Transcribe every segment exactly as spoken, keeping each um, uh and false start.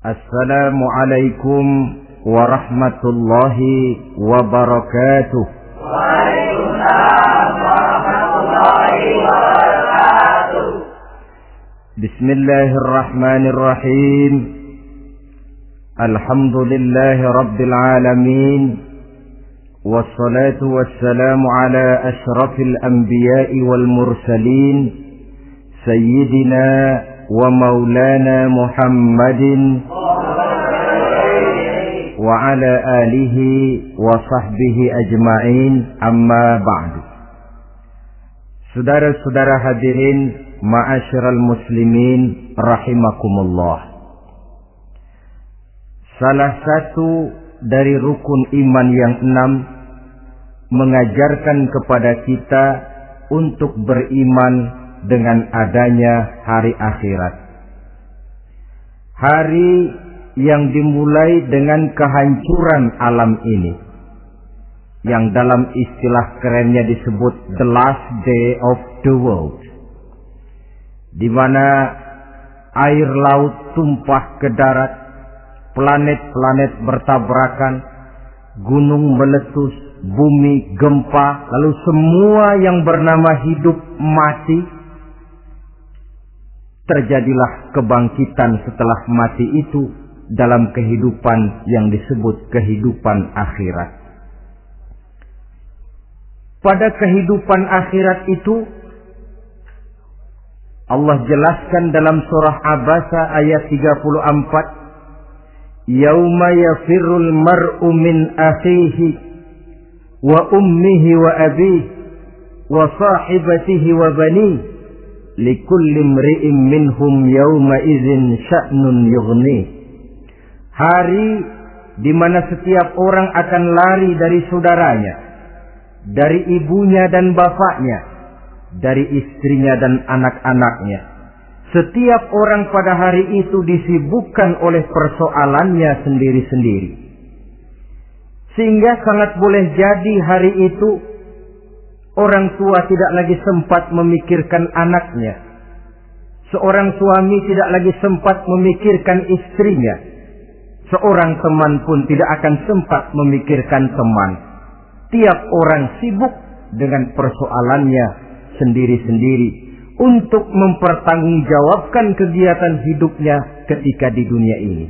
Assalamualaikum warahmatullahi wabarakatuh. Waalaikumsalam warahmatullahi wabarakatuh. Bismillahirrahmanirrahim. Alhamdulillahi rabbil alamin. Wassalatu wassalamu ala ashrafil anbiya'i wal mursalin. Sayyidina wa maulana Muhammadin wa ala alihi wa sahbihi ajma'in, amma ba'du. Saudara-saudara hadirin, ma'asyiral muslimin rahimakumullah. Salah satu dari rukun iman yang enam mengajarkan kepada kita untuk beriman dengan adanya hari akhirat. Hari yang dimulai dengan kehancuran alam ini, yang dalam istilah kerennya disebut the last day of the world, di mana air laut tumpah ke darat, planet-planet bertabrakan, gunung meletus, bumi gempa, lalu semua yang bernama hidup mati. Terjadilah kebangkitan setelah mati itu dalam kehidupan yang disebut kehidupan akhirat. Pada kehidupan akhirat itu Allah jelaskan dalam surah Abasa ayat tiga puluh empat, yauma yafirrul mar'u min akhihi wa ummihi wa abihi wa sahibatihi wa banihi likulli imri'in minhum yawma idzin sya'nun yughni. Hari di mana setiap orang akan lari dari saudaranya, dari ibunya dan bapaknya, dari istrinya dan anak-anaknya. Setiap orang pada hari itu disibukkan oleh persoalannya sendiri-sendiri. Sehingga sangat boleh jadi hari itu orang tua tidak lagi sempat memikirkan anaknya. Seorang suami tidak lagi sempat memikirkan istrinya. Seorang teman pun tidak akan sempat memikirkan teman. Tiap orang sibuk dengan persoalannya sendiri-sendiri untuk mempertanggungjawabkan kegiatan hidupnya ketika di dunia ini.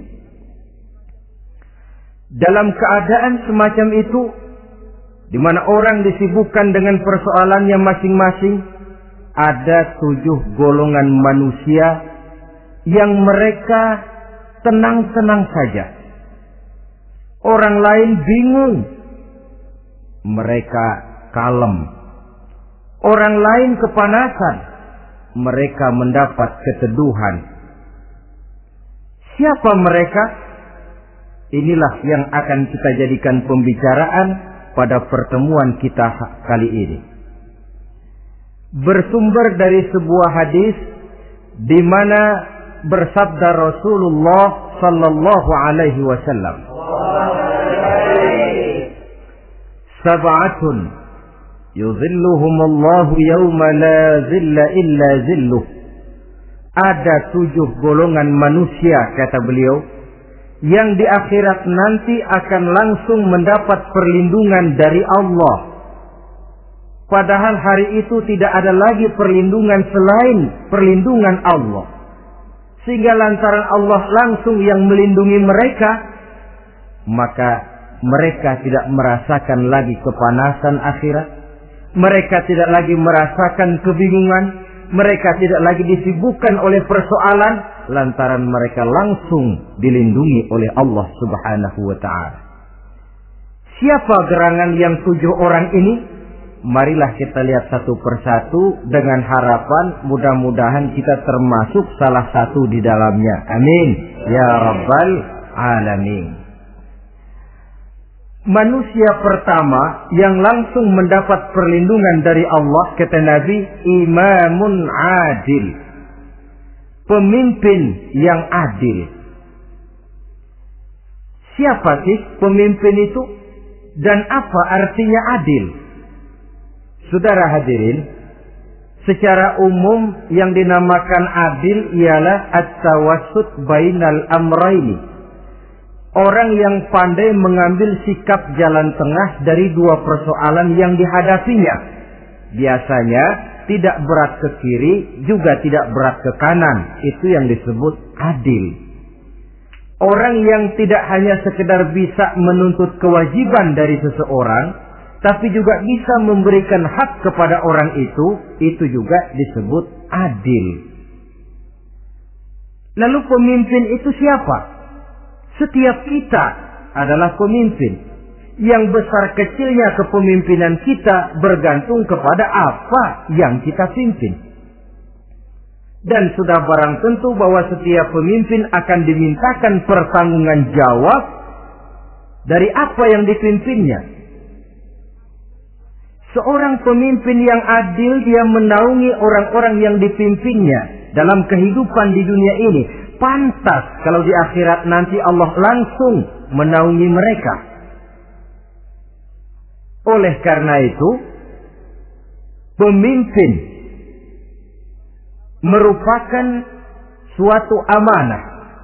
Dalam keadaan semacam itu, di mana orang disibukkan dengan persoalannya masing-masing, ada tujuh golongan manusia yang mereka tenang-tenang saja. Orang lain bingung, mereka kalem. Orang lain kepanasan, mereka mendapat keteduhan. Siapa mereka? Inilah yang akan kita jadikan pembicaraan pada pertemuan kita kali ini. Bersumber dari sebuah hadis di mana bersabda Rasulullah sallallahu alaihi wasallam, sab'atun yuzilluhumullahu yawma la zilla illa zilluh. Ada tujuh golongan manusia, kata beliau, yang di akhirat nanti akan langsung mendapat perlindungan dari Allah. Padahal hari itu tidak ada lagi perlindungan selain perlindungan Allah. Sehingga lantaran Allah langsung yang melindungi mereka, maka mereka tidak merasakan lagi kepanasan akhirat. Mereka tidak lagi merasakan kebingungan. Mereka tidak lagi disibukkan oleh persoalan, lantaran mereka langsung dilindungi oleh Allah subhanahu wa ta'ala. Siapa gerangan yang tujuh orang ini? Marilah kita lihat satu persatu dengan harapan mudah-mudahan kita termasuk salah satu di dalamnya. Amin ya rabbal alamin. Manusia pertama yang langsung mendapat perlindungan dari Allah, kata Nabi, imamun adil. Pemimpin yang adil. Siapa sih pemimpin itu? Dan apa artinya adil? Saudara hadirin, Secara umum yang dinamakan adil ialah at-tawassut bainal amraini. Orang yang pandai mengambil sikap jalan tengah dari dua persoalan yang dihadapinya. Biasanya tidak berat ke kiri, juga tidak berat ke kanan. Itu yang disebut adil. Orang yang tidak hanya sekedar bisa menuntut kewajiban dari seseorang, tapi juga bisa memberikan hak kepada orang itu, itu juga disebut adil. Lalu pemimpin itu siapa? Setiap kita adalah pemimpin. Yang besar kecilnya kepemimpinan kita bergantung kepada apa yang kita pimpin. Dan sudah barang tentu bahwa setiap pemimpin akan dimintakan pertanggungan jawab dari apa yang dipimpinnya. Seorang pemimpin yang adil, dia menaungi orang-orang yang dipimpinnya dalam kehidupan di dunia ini. Pantas kalau di akhirat nanti Allah langsung menaungi mereka. Oleh karena itu, pemimpin merupakan suatu amanah.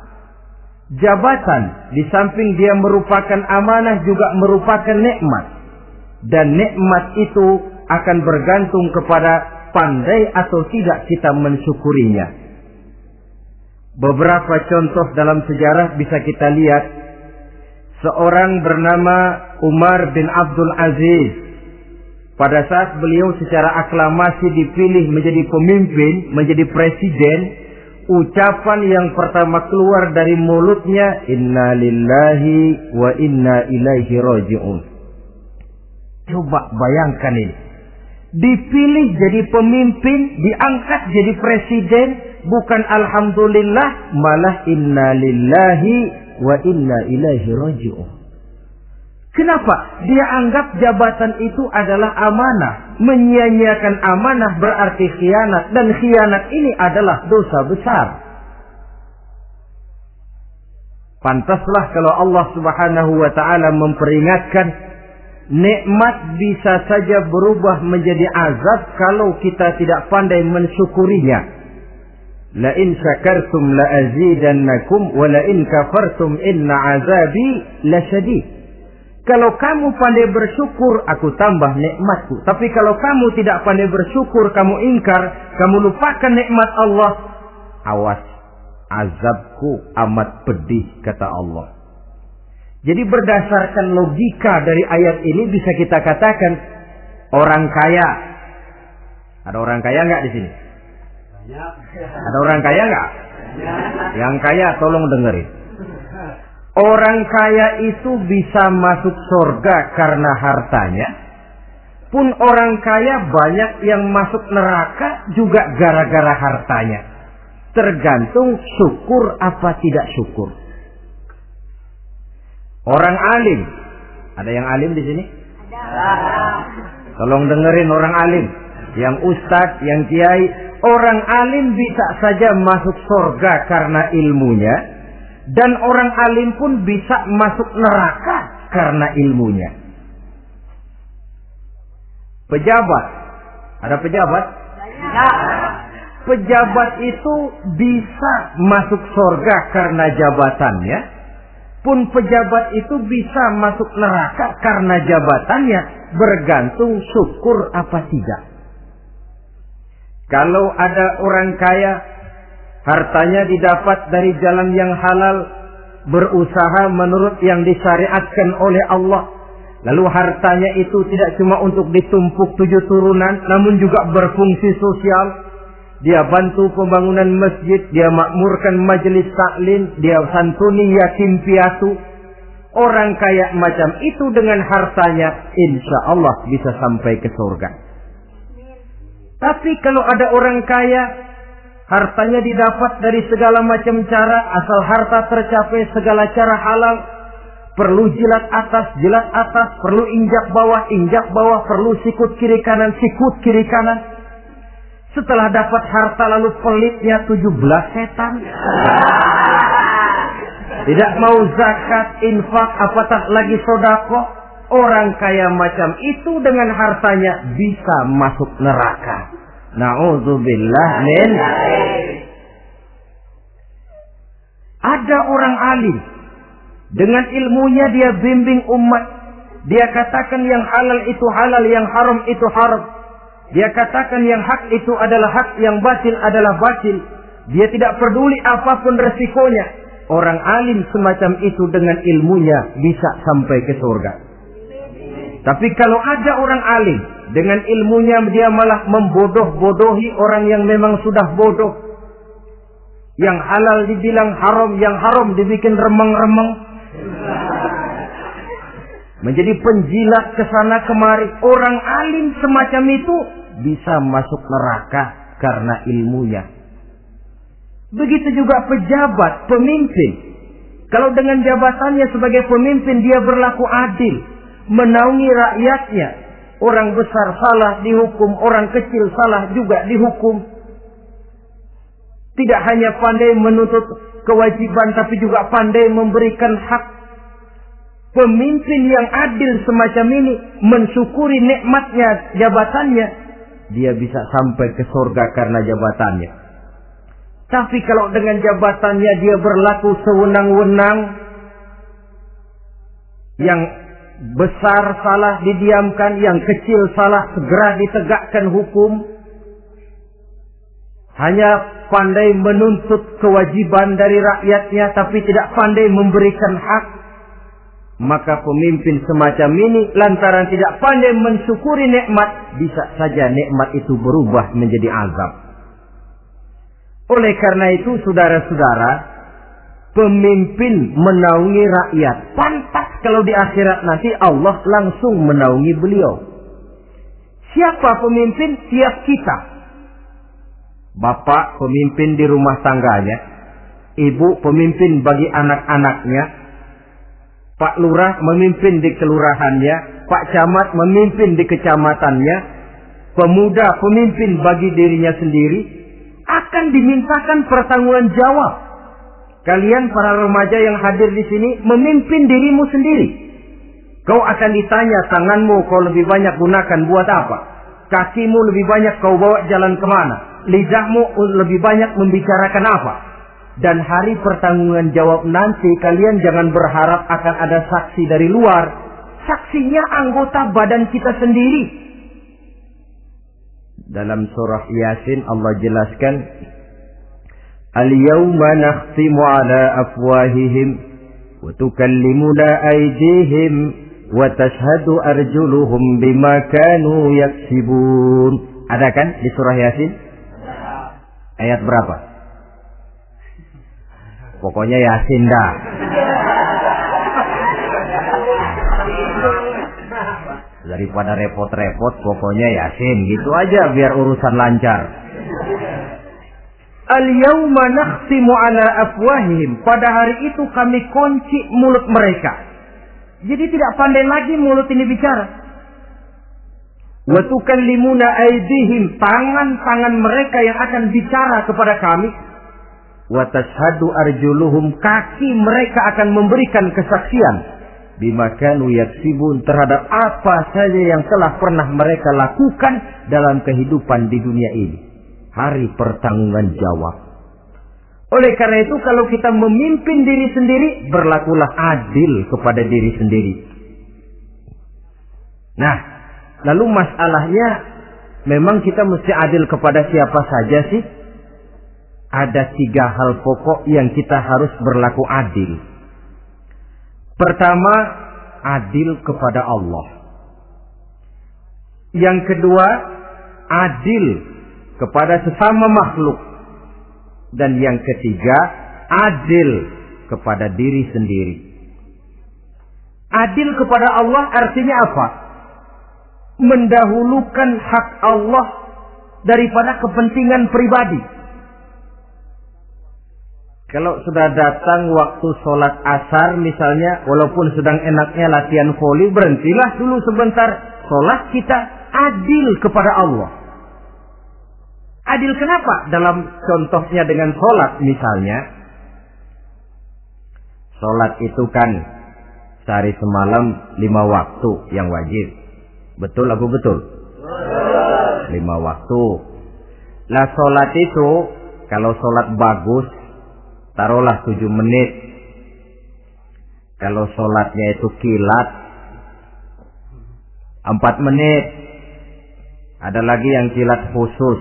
Jabatan di samping dia merupakan amanah juga merupakan nikmat. Dan nikmat itu akan bergantung kepada pandai atau tidak kita mensyukurinya. Beberapa contoh dalam sejarah bisa kita lihat. Seorang bernama Umar bin Abdul Aziz. Pada saat beliau secara aklamasi dipilih menjadi pemimpin, menjadi presiden, ucapan yang pertama keluar dari mulutnya, Inna lillahi wa inna ilaihi raji'un. Coba bayangkan ini. Dipilih jadi pemimpin, diangkat jadi presiden, bukan alhamdulillah, malah inna lillahi wa inna ilaihi raji'un. Kenapa? Dia anggap jabatan itu adalah amanah. Menyia-nyiakan amanah berarti khianat. Dan khianat ini adalah dosa besar. Pantaslah kalau Allah subhanahu wa ta'ala memperingatkan, nikmat bisa saja berubah menjadi azab kalau kita tidak pandai mensyukurinya. La in syakartum la azidannakum wa la in kafartum inna azabi lasyadid. Kalau kamu pandai bersyukur, aku tambah nikmatku. Tapi kalau kamu tidak pandai bersyukur, kamu ingkar, kamu lupakan nikmat Allah, awas, azabku amat pedih, kata Allah. Jadi berdasarkan logika dari ayat ini bisa kita katakan, orang kaya. Ada orang kaya nggak di sini? Ada orang kaya nggak? Yang kaya tolong dengerin. Orang kaya itu bisa masuk surga karena hartanya. Pun orang kaya banyak yang masuk neraka juga gara-gara hartanya. Tergantung syukur apa tidak syukur. Orang alim. Ada yang alim di sini? Ada. Tolong dengerin orang alim. Yang ustadz, yang kiai. Orang alim bisa saja masuk surga karena ilmunya. Dan orang alim pun bisa masuk neraka karena ilmunya. Pejabat. Ada pejabat? Ya. Pejabat itu bisa masuk surga karena jabatannya. Pun pejabat itu bisa masuk neraka karena jabatannya. Bergantung syukur apa tidak. Kalau ada orang kaya, hartanya didapat dari jalan yang halal, berusaha menurut yang disyariatkan oleh Allah. Lalu hartanya itu tidak cuma untuk ditumpuk tujuh turunan, namun juga berfungsi sosial. Dia bantu pembangunan masjid, dia makmurkan majelis taklim, dia santuni yatim piatu. Orang kaya macam itu dengan hartanya, insya Allah bisa sampai ke surga. Tapi kalau ada orang kaya, hartanya didapat dari segala macam cara, asal harta tercapai segala cara halal. Perlu jilat atas, jilat atas. Perlu injak bawah, injak bawah. Perlu sikut kiri kanan, sikut kiri kanan. Setelah dapat harta lalu pelitnya tujuh belas setan. Tidak mau zakat, infak, apatah lagi sedekah. Orang kaya macam itu dengan hartanya bisa masuk neraka. Na'udzubillah min. Ada orang alim, dengan ilmunya dia bimbing umat. Dia katakan yang halal itu halal, yang haram itu haram. Dia katakan yang hak itu adalah hak, yang batil adalah batil. Dia tidak peduli apapun resikonya. Orang alim semacam itu dengan ilmunya bisa sampai ke surga. Tapi kalau ada orang alim, dengan ilmunya dia malah membodoh-bodohi orang yang memang sudah bodoh. Yang halal dibilang haram, yang haram dibikin remeng-remeng. Menjadi penjilat kesana kemari. Orang alim semacam itu bisa masuk neraka karena ilmunya. Begitu juga pejabat, pemimpin. Kalau dengan jabatannya sebagai pemimpin dia berlaku adil, menaungi rakyatnya. Orang besar salah dihukum, orang kecil salah juga dihukum. Tidak hanya pandai menuntut kewajiban, tapi juga pandai memberikan hak. Pemimpin yang adil semacam ini mensyukuri nikmatnya jabatannya, dia bisa sampai ke surga karena jabatannya. Tapi kalau dengan jabatannya dia berlaku sewenang-wenang, yang besar salah didiamkan, yang kecil salah segera ditegakkan hukum, hanya pandai menuntut kewajiban dari rakyatnya tapi tidak pandai memberikan hak, maka pemimpin semacam ini lantaran tidak pandai mensyukuri nikmat, bisa saja nikmat itu berubah menjadi azab. Oleh karena itu saudara-saudara, pemimpin menaungi rakyat, pantas kalau di akhirat nanti Allah langsung menaungi beliau. Siapa pemimpin? Siap kita. Bapak pemimpin di rumah tangganya, ibu pemimpin bagi anak-anaknya, Pak Lurah memimpin di kelurahannya, Pak Camat memimpin di kecamatannya, pemuda pemimpin bagi dirinya sendiri, akan dimintakan pertanggungan jawab. Kalian para remaja yang hadir di sini memimpin dirimu sendiri. Kau akan ditanya, tanganmu kau lebih banyak gunakan buat apa? Kakimu lebih banyak kau bawa jalan kemana? Lidahmu lebih banyak membicarakan apa? Dan hari pertanggungan jawab nanti kalian jangan berharap akan ada saksi dari luar. Saksinya anggota badan kita sendiri. Dalam surah Yasin Allah jelaskan, Al-yawma nakhtimu ala afwahihim wa tukallimuna aydihim wa tashhadu arjuluhum bima kanu yaksibun. Ada kan di surah Yasin? Ayat berapa? Pokoknya Yasin dah. Daripada repot-repot, pokoknya Yasin. Gitu aja biar urusan lancar. Al-yawma nakhtimu ala afwahihim. Pada hari itu kami kunci mulut mereka. Jadi tidak pandai lagi mulut ini bicara. Wa tukallimuna aydihim. Tangan-tangan mereka yang akan bicara kepada kami. Wa tashhadu arjuluhum. Kaki mereka akan memberikan kesaksian. Bima kanu yaksibun, terhadap apa saja yang telah pernah mereka lakukan dalam kehidupan di dunia ini. Hari pertanggungan jawab. Oleh karena itu kalau kita memimpin diri sendiri, berlakulah adil kepada diri sendiri. Nah, lalu masalahnya memang kita mesti adil kepada siapa saja sih? Ada tiga hal pokok yang kita harus berlaku adil. Pertama, adil kepada Allah. Yang kedua, adil kepada sesama makhluk. Dan yang ketiga, adil kepada diri sendiri. Adil kepada Allah artinya apa? Mendahulukan hak Allah daripada kepentingan pribadi. Kalau sudah datang waktu sholat asar misalnya, walaupun sedang enaknya latihan voli, berhentilah dulu sebentar. Sholat kita adil kepada Allah. Adil kenapa? Dalam contohnya dengan sholat misalnya. Sholat itu kan sehari semalam lima waktu yang wajib. Betul atau betul? Lima waktu. Lah sholat itu, kalau sholat bagus, taruhlah tujuh menit. Kalau sholatnya itu kilat, empat menit. Ada lagi yang kilat khusus,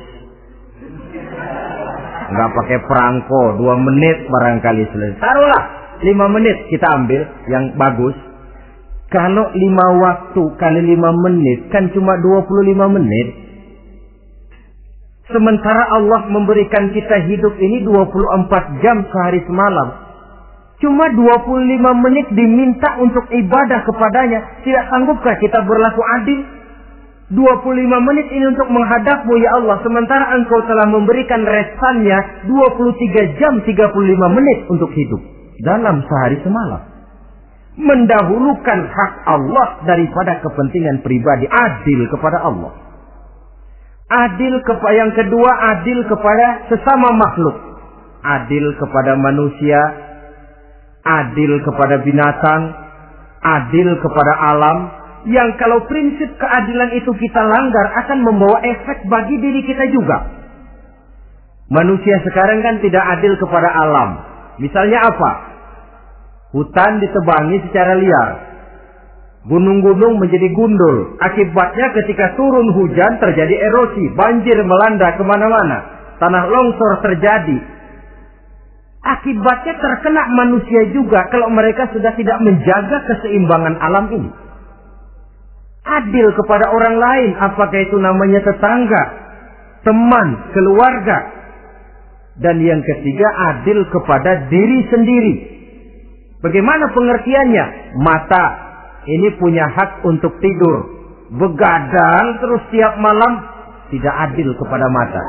nggak pakai perangko, dua menit barangkali selesai. Taruhlah lima menit kita ambil yang bagus. Kalau lima waktu kali lima menit kan cuma dua puluh lima menit. Sementara Allah memberikan kita hidup ini dua puluh empat jam sehari semalam. Cuma dua puluh lima menit diminta untuk ibadah kepadanya. Tidak sanggupkah kita berlaku adil? dua puluh lima menit ini untuk menghadapmu ya Allah. Sementara engkau telah memberikan restannya dua puluh tiga jam tiga puluh lima menit untuk hidup. Dalam sehari semalam. Mendahulukan hak Allah daripada kepentingan pribadi. Adil kepada Allah. Adil kepada yang kedua, adil kepada sesama makhluk. Adil kepada manusia, adil kepada binatang, adil kepada alam. Yang kalau prinsip keadilan itu kita langgar akan membawa efek bagi diri kita juga. Manusia sekarang kan tidak adil kepada alam. Misalnya apa? Hutan ditebangi secara liar. Gunung-gunung menjadi gundul. Akibatnya ketika turun hujan terjadi erosi. Banjir melanda kemana-mana. Tanah longsor terjadi. Akibatnya terkena manusia juga kalau mereka sudah tidak menjaga keseimbangan alam ini. Adil kepada orang lain. Apakah itu namanya tetangga, teman, keluarga. Dan yang ketiga, adil kepada diri sendiri. Bagaimana pengertiannya? Mata ini punya hak untuk tidur. Begadang terus tiap malam, tidak adil kepada mata.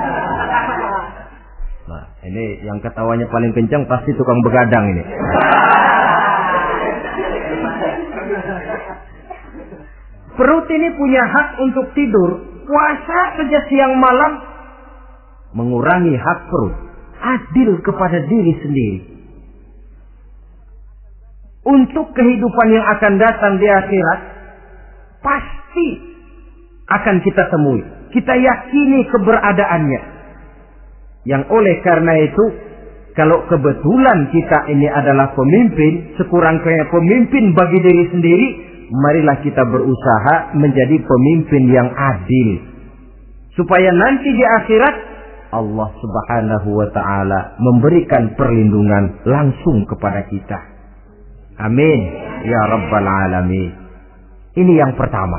Nah, ini yang ketawanya paling kencang pasti tukang begadang ini. Perut ini punya hak untuk tidur. Puasa saja siang malam, mengurangi hak perut. Adil kepada diri sendiri. Untuk kehidupan yang akan datang di akhirat, pasti akan kita temui. Kita yakini keberadaannya. Yang oleh karena itu, kalau kebetulan kita ini adalah pemimpin, sekurang-kurangnya pemimpin bagi diri sendiri, marilah kita berusaha menjadi pemimpin yang adil. Supaya nanti di akhirat, Allah Subhanahu wa ta'ala memberikan perlindungan langsung kepada kita. Amin ya Rabbal Alamin. Ini yang pertama.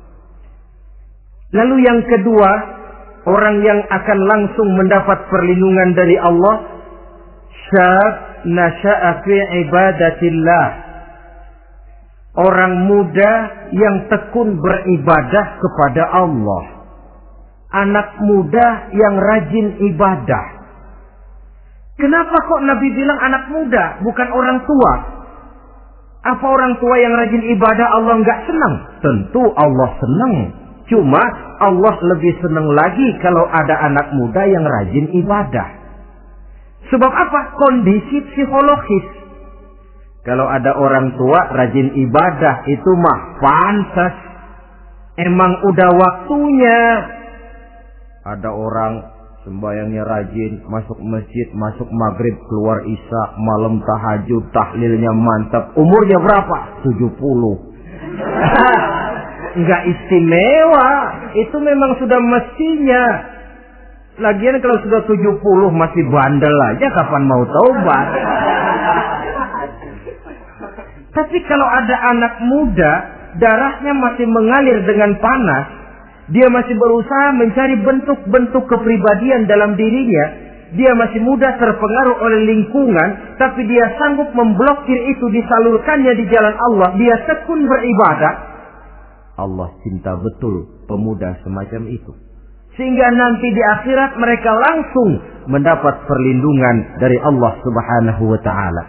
Lalu yang kedua, orang yang akan langsung mendapat perlindungan dari Allah, syab nasha'a fi ibadatillah. Orang muda yang tekun beribadah kepada Allah. Anak muda yang rajin ibadah. Kenapa kok Nabi bilang anak muda, bukan orang tua? Apa orang tua yang rajin ibadah Allah enggak senang? Tentu Allah senang. Cuma Allah lebih senang lagi kalau ada anak muda yang rajin ibadah. Sebab apa? Kondisi psikologis. Kalau ada orang tua rajin ibadah itu mah pantas. Emang udah waktunya. Ada orang sembayangnya rajin, masuk masjid, masuk maghrib, keluar isya, malam tahajud, tahlilnya mantap. Umurnya berapa? tujuh puluh. Enggak istimewa. Itu memang sudah mestinya. Lagian kalau sudah tujuh puluh masih bandel aja, kapan mau taubat? Tapi kalau ada anak muda, darahnya masih mengalir dengan panas, dia masih berusaha mencari bentuk-bentuk kepribadian dalam dirinya. Dia masih mudah terpengaruh oleh lingkungan, tapi dia sanggup memblokir itu, disalurkannya di jalan Allah. Dia tekun beribadah. Allah cinta betul pemuda semacam itu. Sehingga nanti di akhirat mereka langsung mendapat perlindungan dari Allah Subhanahu wa ta'ala.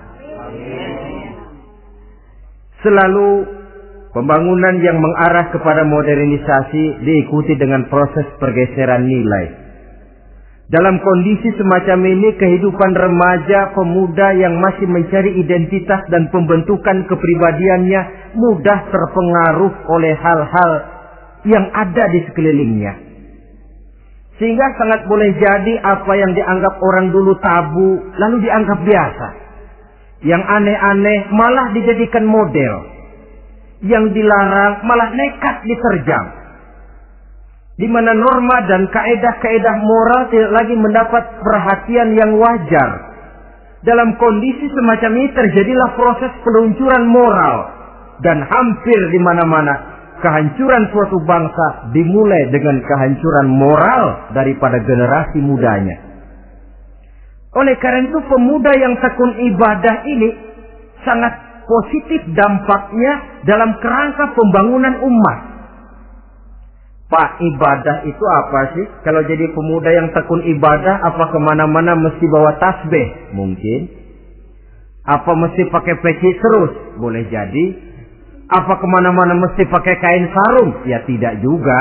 Selalu pembangunan yang mengarah kepada modernisasi diikuti dengan proses pergeseran nilai. Dalam kondisi semacam ini, kehidupan remaja, pemuda yang masih mencari identitas dan pembentukan kepribadiannya mudah terpengaruh oleh hal-hal yang ada di sekelilingnya. Sehingga sangat boleh jadi apa yang dianggap orang dulu tabu, lalu dianggap biasa. Yang aneh-aneh malah dijadikan model. Yang dilarang malah nekat diterjang. Di mana norma dan kaedah-kaedah moral tidak lagi mendapat perhatian yang wajar. Dalam kondisi semacam ini terjadilah proses peluncuran moral. Dan hampir di mana-mana kehancuran suatu bangsa dimulai dengan kehancuran moral daripada generasi mudanya. Oleh karena itu pemuda yang tekun ibadah ini sangat positif dampaknya dalam kerangka pembangunan umat. Pak, ibadah itu apa sih? Kalau jadi pemuda yang tekun ibadah, apa kemana-mana mesti bawa tasbih? Mungkin. Apa mesti pakai peci terus? Boleh jadi. Apa kemana-mana mesti pakai kain sarung? Ya tidak juga.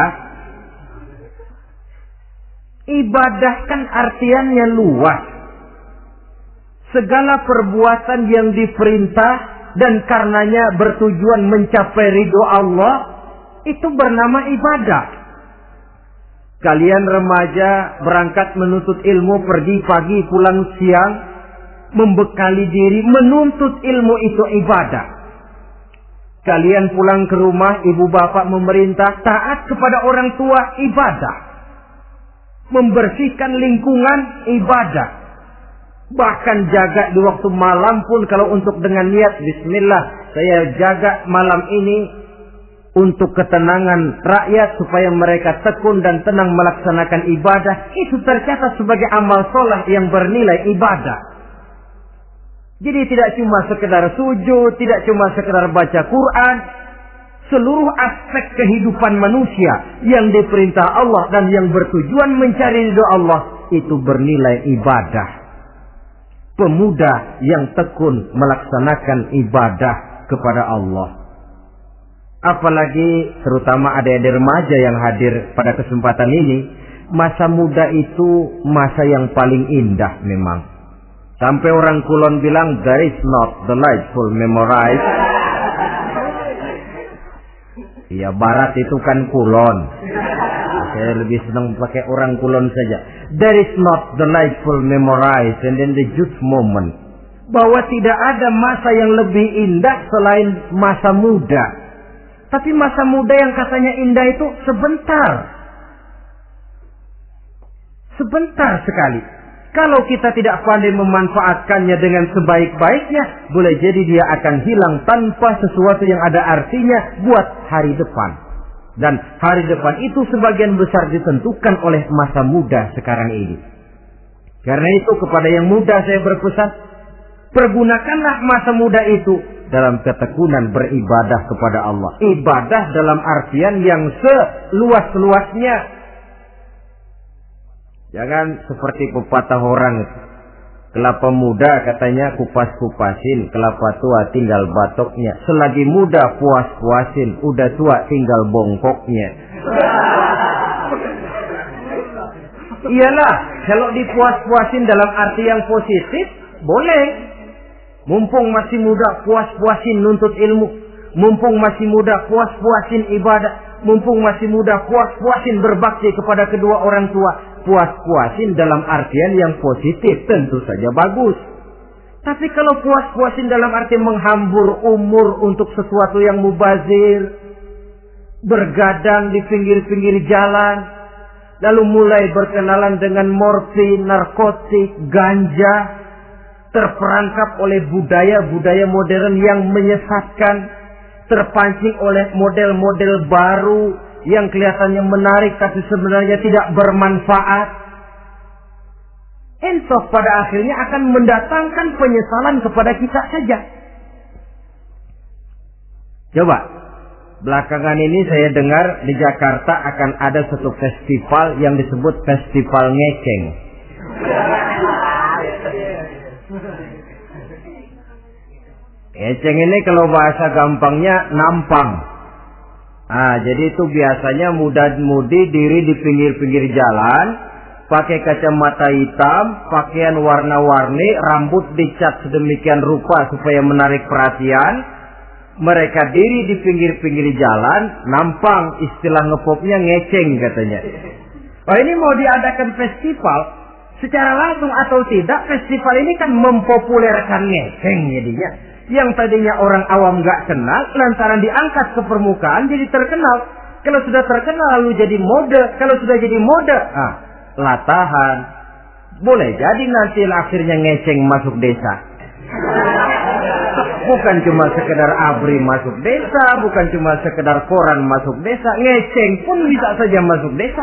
Ibadah kan artiannya luas. Segala perbuatan yang diperintah dan karenanya bertujuan mencapai ridho Allah, itu bernama ibadah. Kalian remaja berangkat menuntut ilmu, pergi pagi pulang siang, membekali diri, menuntut ilmu itu ibadah. Kalian pulang ke rumah, ibu bapak memerintah, taat kepada orang tua, ibadah. Membersihkan lingkungan, ibadah. Bahkan jaga di waktu malam pun kalau untuk dengan niat, bismillah, saya jaga malam ini untuk ketenangan rakyat supaya mereka tekun dan tenang melaksanakan ibadah, itu tercatat sebagai amal soleh yang bernilai ibadah. Jadi tidak cuma sekedar sujud, tidak cuma sekedar baca Quran, seluruh aspek kehidupan manusia yang diperintah Allah dan yang bertujuan mencari ridho Allah itu bernilai ibadah. Pemuda yang tekun melaksanakan ibadah kepada Allah. Apalagi terutama adik-adik remaja yang hadir pada kesempatan ini, masa muda itu masa yang paling indah memang. Sampai orang Kulon bilang, there is not delightful memorize. Ya Barat itu kan Kulon. Saya lebih senang pakai orang Kulon saja. There is not delightful memorize and then the youth moment. Bahwa tidak ada masa yang lebih indah selain masa muda. Tapi masa muda yang katanya indah itu sebentar. Sebentar sekali. Kalau kita tidak pandai memanfaatkannya dengan sebaik-baiknya, boleh jadi dia akan hilang tanpa sesuatu yang ada artinya buat hari depan. Dan hari depan itu sebagian besar ditentukan oleh masa muda sekarang ini. Karena itu kepada yang muda saya berpesan, pergunakanlah masa muda itu dalam ketekunan beribadah kepada Allah. Ibadah dalam artian yang seluas-luasnya. Jangan seperti pepatah orang, kelapa muda katanya kupas-kupasin, kelapa tua tinggal batoknya. Selagi muda puas-puasin, udah tua tinggal bongkoknya. Iyalah, kalau dipuas-puasin dalam arti yang positif, boleh. Mumpung masih muda, puas-puasin nuntut ilmu. Mumpung masih muda, puas-puasin ibadah. Mumpung masih muda, puas-puasin berbakti kepada kedua orang tua. Puas-puasin dalam artian yang positif, tentu saja bagus. Tapi kalau puas-puasin dalam arti menghambur umur untuk sesuatu yang mubazir, bergadang di pinggir-pinggir jalan, lalu mulai berkenalan dengan morfin, narkotik, ganja, terperangkap oleh budaya-budaya modern yang menyesatkan, terpancing oleh model-model baru yang kelihatannya menarik tapi sebenarnya tidak bermanfaat. Entah pada akhirnya akan mendatangkan penyesalan kepada kita saja. Coba, belakangan ini saya dengar di Jakarta akan ada satu festival yang disebut Festival Ngeceng. Ngeceng ini kalau bahasa gampangnya nampang. Ah, jadi itu biasanya muda-mudi diri di pinggir-pinggir jalan, pakai kacamata hitam, pakaian warna-warni, rambut dicat sedemikian rupa supaya menarik perhatian. Mereka diri di pinggir-pinggir jalan, nampang, istilah ngepopnya ngeceng katanya. Oh, ini mau diadakan festival, secara langsung atau tidak, festival ini kan mempopulerkan ngeceng jadinya. Yang tadinya orang awam gak kenal, lantaran diangkat ke permukaan jadi terkenal. Kalau sudah terkenal lalu jadi mode, kalau sudah jadi mode, ah, latahan. Boleh jadi nanti akhirnya ngeceng masuk desa. Bukan cuma sekedar abri masuk desa, bukan cuma sekedar koran masuk desa, ngeceng pun bisa saja masuk desa.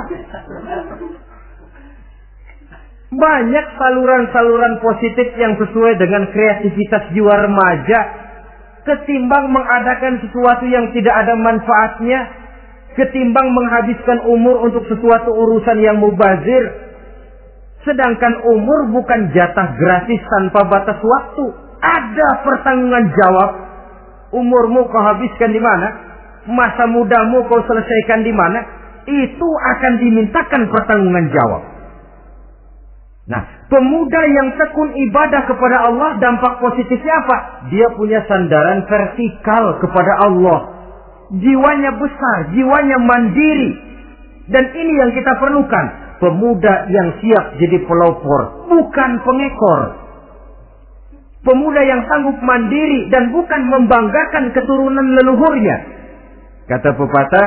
Banyak saluran-saluran positif yang sesuai dengan kreativitas jiwa remaja, ketimbang mengadakan sesuatu yang tidak ada manfaatnya, ketimbang menghabiskan umur untuk sesuatu urusan yang mubazir. Sedangkan umur bukan jatah gratis tanpa batas waktu. Ada pertanggungan jawab. Umurmu kau habiskan di mana? Masa mudamu kau selesaikan di mana? Itu akan dimintakan pertanggungan jawab. Nah, pemuda yang tekun ibadah kepada Allah, dampak positifnya apa? Dia punya sandaran vertikal kepada Allah. Jiwanya besar, jiwanya mandiri. Dan ini yang kita perlukan. Pemuda yang siap jadi pelopor, bukan pengekor. Pemuda yang sanggup mandiri dan bukan membanggakan keturunan leluhurnya. Kata pepatah,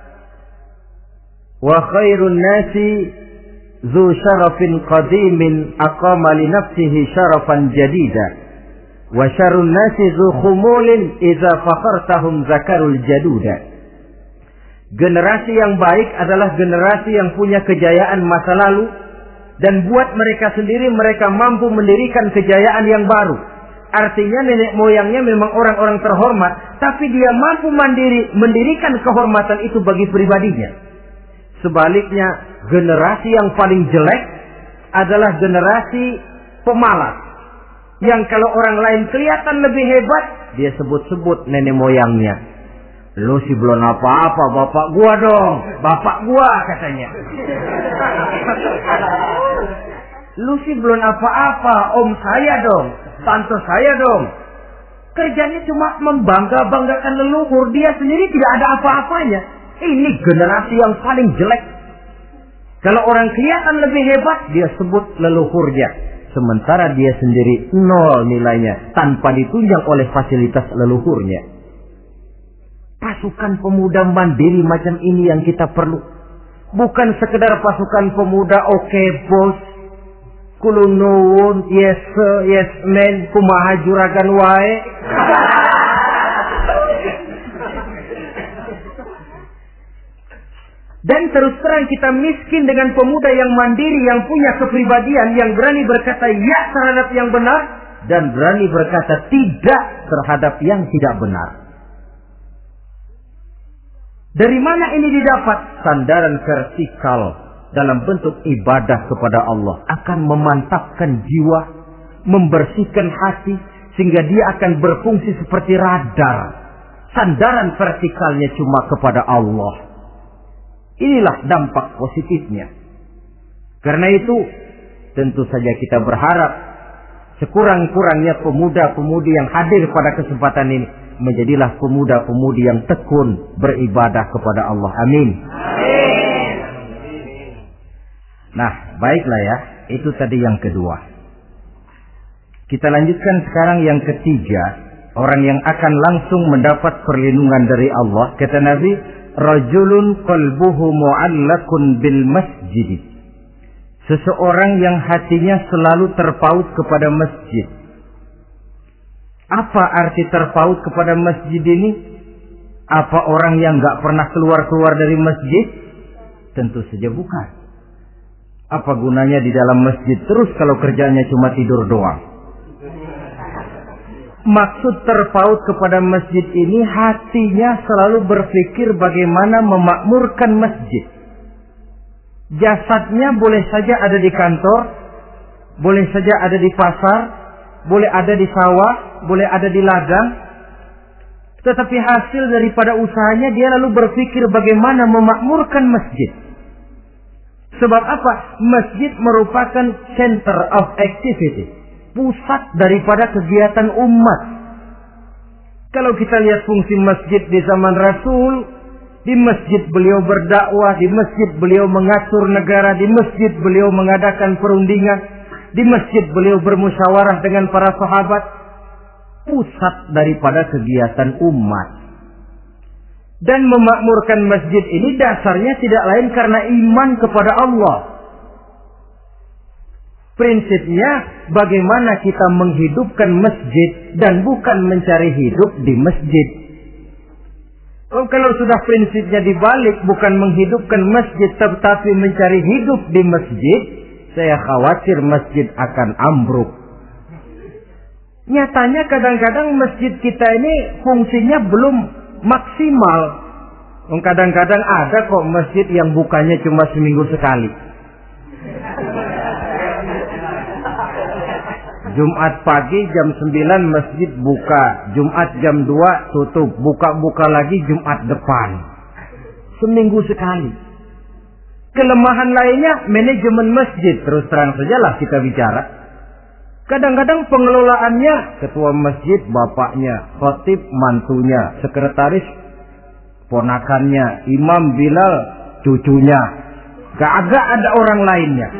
wa khairun nasi zu syarafin qadimin aqama li nafsihi syarafan jadida. Wa syarrun nasi zu khumulin idza fakhartahum zakarul jaduda. Generasi yang baik adalah generasi yang punya kejayaan masa lalu, dan buat mereka sendiri mereka mampu mendirikan kejayaan yang baru. Artinya nenek moyangnya memang orang-orang terhormat, tapi dia mampu mandiri mendirikan kehormatan itu bagi pribadinya. Sebaliknya, generasi yang paling jelek adalah generasi pemalas, yang kalau orang lain kelihatan lebih hebat, dia sebut-sebut nenek moyangnya. Lu sih belum apa-apa, bapak gua dong, bapak gua katanya. Lu sih belum apa-apa, om saya dong, tante saya dong. Kerjanya cuma membangga-banggakan leluhur, dia sendiri tidak ada apa-apanya. Ini generasi yang paling jelek. Kalau orang kelihatan lebih hebat, dia sebut leluhurnya. Sementara dia sendiri nol nilainya, tanpa ditunjang oleh fasilitas leluhurnya. Pasukan pemuda mandiri macam ini yang kita perlu. Bukan sekedar pasukan pemuda oke okay, bos, kulunun, yes sir, yes man, kumaha juragan wae. Dan terus terang kita miskin dengan pemuda yang mandiri, yang punya kepribadian, yang berani berkata ya terhadap yang benar, dan berani berkata tidak terhadap yang tidak benar. Dari mana ini didapat? Sandaran vertikal dalam bentuk ibadah kepada Allah akan memantapkan jiwa, membersihkan hati, sehingga dia akan berfungsi seperti radar. Sandaran vertikalnya cuma kepada Allah. Inilah dampak positifnya. Karena itu, tentu saja kita berharap sekurang-kurangnya pemuda-pemudi yang hadir pada kesempatan ini menjadilah pemuda-pemudi yang tekun beribadah kepada Allah. Amin. Amin. Nah, baiklah ya. Itu tadi yang kedua. Kita lanjutkan sekarang yang ketiga. Orang yang akan langsung mendapat perlindungan dari Allah. Kata Nabi, rajulun qalbuhu mu'allakun bil masjid. Seseorang yang hatinya selalu terpaut kepada masjid. Apa arti terpaut kepada masjid ini? Apa orang yang gak pernah keluar-keluar dari masjid? Tentu saja bukan. Apa gunanya di dalam masjid terus kalau kerjanya cuma tidur doang? Maksud terpaut kepada masjid ini, hatinya selalu berpikir bagaimana memakmurkan masjid. Jasadnya boleh saja ada di kantor, boleh saja ada di pasar, boleh ada di sawah, boleh ada di ladang. Tetapi hasil daripada usahanya dia lalu berpikir bagaimana memakmurkan masjid. Sebab apa? Masjid merupakan center of activity, pusat daripada kegiatan umat. Kalau kita lihat fungsi masjid di zaman Rasul, Di masjid beliau berdakwah, di masjid beliau mengatur negara, di masjid beliau mengadakan perundingan, di masjid beliau bermusyawarah dengan para sahabat. Pusat daripada kegiatan umat. Dan memakmurkan masjid ini dasarnya tidak lain karena iman kepada Allah. Prinsipnya bagaimana kita menghidupkan masjid dan bukan mencari hidup di masjid. Oh, kalau sudah prinsipnya dibalik, bukan menghidupkan masjid tetapi mencari hidup di masjid, saya khawatir masjid akan ambruk. Nyatanya kadang-kadang masjid kita ini fungsinya belum maksimal. Kadang-kadang ada kok masjid yang bukanya cuma seminggu sekali. Jumat pagi jam sembilan masjid buka, Jumat jam dua tutup, buka-buka lagi Jumat depan. Seminggu sekali. Kelemahan lainnya manajemen masjid, terus terang sajalah kita bicara. Kadang-kadang pengelolaannya ketua masjid bapaknya, khatib mantunya, sekretaris ponakannya, imam Bilal cucunya. Gak ada orang lainnya.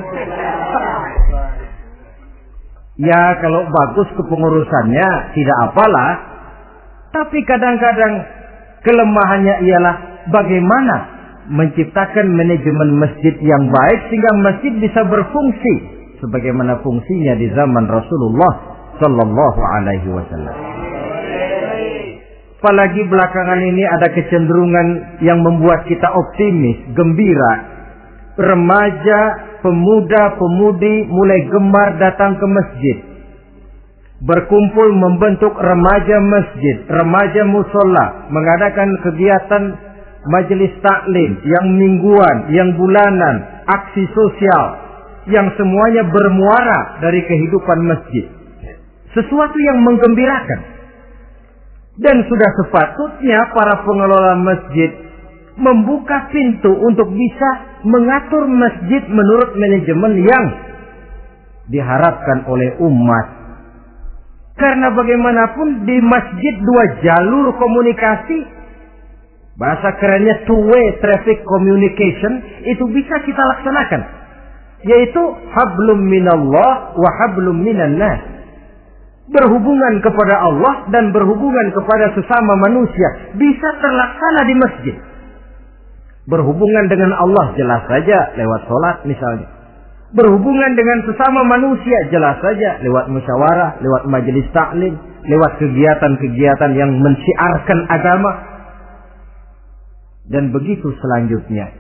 Ya kalau bagus kepengurusannya tidak apalah. Tapi kadang-kadang kelemahannya ialah bagaimana menciptakan manajemen masjid yang baik sehingga masjid bisa berfungsi sebagaimana fungsinya di zaman Rasulullah sallallahu alaihi wasallam. Apalagi belakangan ini ada kecenderungan yang membuat kita optimis, gembira. Remaja, pemuda-pemudi mulai gemar datang ke masjid. Berkumpul membentuk remaja masjid, remaja musola, mengadakan kegiatan majelis taklim yang mingguan, yang bulanan, aksi sosial, yang semuanya bermuara dari kehidupan masjid. Sesuatu yang menggembirakan. Dan sudah sepatutnya para pengelola masjid membuka pintu untuk bisa mengatur masjid menurut manajemen yang diharapkan oleh umat. Karena bagaimanapun di masjid dua jalur komunikasi, bahasa kerennya two way traffic communication, itu bisa kita laksanakan. Yaitu hablum minallah wa hablum minan nas. Berhubungan kepada Allah dan berhubungan kepada sesama manusia bisa terlaksana di masjid. Berhubungan dengan Allah jelas saja lewat sholat misalnya. Berhubungan dengan sesama manusia jelas saja lewat musyawarah, lewat majelis taklim, lewat kegiatan-kegiatan yang mensiarkan agama. Dan begitu selanjutnya.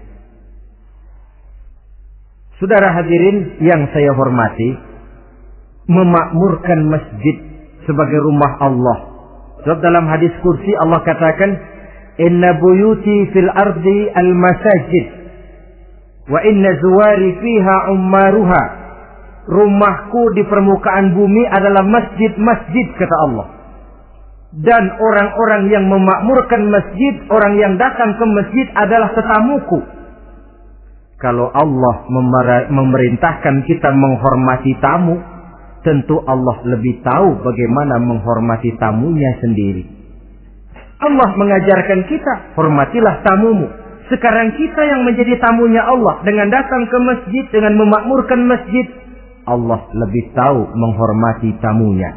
Saudara hadirin yang saya hormati, memakmurkan masjid sebagai rumah Allah. Sebab dalam hadis kursi Allah katakan, inna buyuti fil ardi al masajid wa inna zuwari fiha ummaruha. Rumahku di permukaan bumi adalah masjid-masjid kata Allah. Dan orang-orang yang memakmurkan masjid, orang yang datang ke masjid adalah tetamuku. Kalau Allah memerintahkan kita menghormati tamu, tentu Allah lebih tahu bagaimana menghormati tamunya sendiri. Allah mengajarkan kita, hormatilah tamumu. Sekarang kita yang menjadi tamunya Allah dengan datang ke masjid, dengan memakmurkan masjid, Allah lebih tahu menghormati tamunya.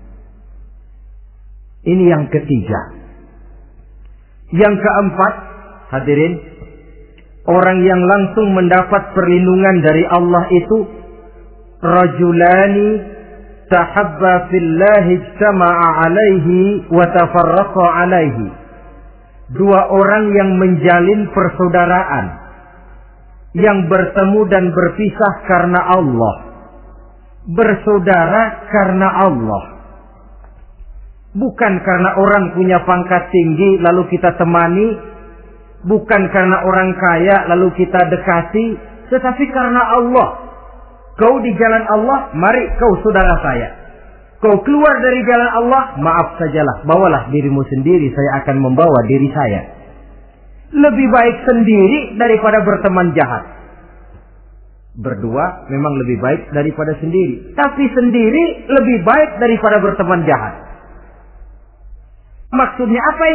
Ini yang ketiga. Yang keempat, hadirin, orang yang langsung mendapat perlindungan dari Allah itu rajulani tahabba fillahi ijtama'a alaihi wa tafarraqa alaihi. Dua orang yang menjalin persaudaraan, yang bertemu dan berpisah karena Allah, bersaudara karena Allah, bukan karena orang punya pangkat tinggi lalu kita temani, bukan karena orang kaya lalu kita dekati, tetapi karena Allah. Kau di jalan Allah, mari kau saudara saya. Kau keluar dari jalan Allah, maaf sajalah, bawalah dirimu sendiri, saya akan membawa diri saya. Lebih baik sendiri daripada berteman jahat. Berdua memang lebih baik daripada sendiri, tapi sendiri lebih baik daripada berteman jahat. Maksudnya apa ini?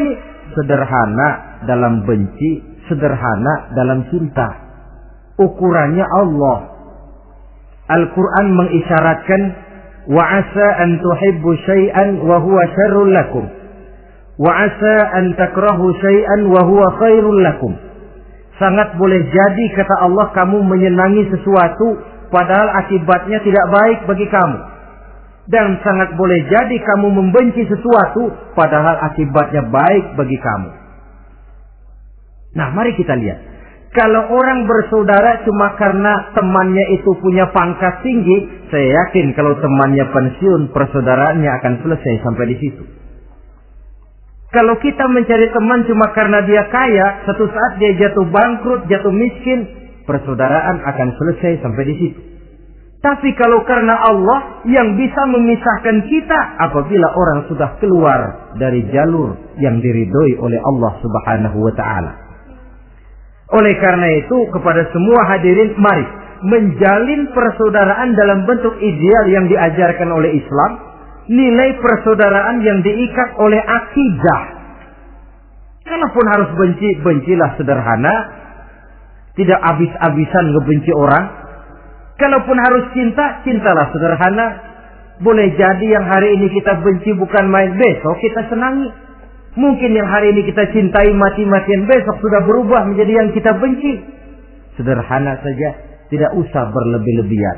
sederhana dalam benci, sederhana dalam cinta. Ukurannya Allah. Al-Quran mengisyaratkan, wa asa an tuhibbu syai'an wa huwa syarrul lakum, wa asa an takrahu syai'an wa huwa khairul lakum. Sangat boleh jadi, kata Allah, kamu menyenangi sesuatu padahal akibatnya tidak baik bagi kamu. Dan sangat boleh jadi kamu membenci sesuatu padahal akibatnya baik bagi kamu. Nah, mari kita lihat. Kalau orang bersaudara cuma karena temannya itu punya pangkat tinggi, saya yakin kalau temannya pensiun, persaudaraannya akan selesai sampai di situ. Kalau kita mencari teman cuma karena dia kaya, satu saat dia jatuh bangkrut, jatuh miskin, persaudaraan akan selesai sampai di situ. Tapi kalau karena Allah yang bisa memisahkan kita apabila orang sudah keluar dari jalur yang diridhoi oleh Allah Subhanahu wa taala. Oleh karena itu, kepada semua hadirin, mari menjalin persaudaraan dalam bentuk ideal yang diajarkan oleh Islam, nilai persaudaraan yang diikat oleh akidah. Kalaupun harus benci, bencilah sederhana, tidak habis-habisan ngebenci orang. Kalaupun harus cinta, cintalah sederhana. Boleh jadi yang hari ini kita benci bukan main, besok kita senangi. Mungkin yang hari ini kita cintai mati-matian, besok sudah berubah menjadi yang kita benci. Sederhana saja, tidak usah berlebih-lebihan.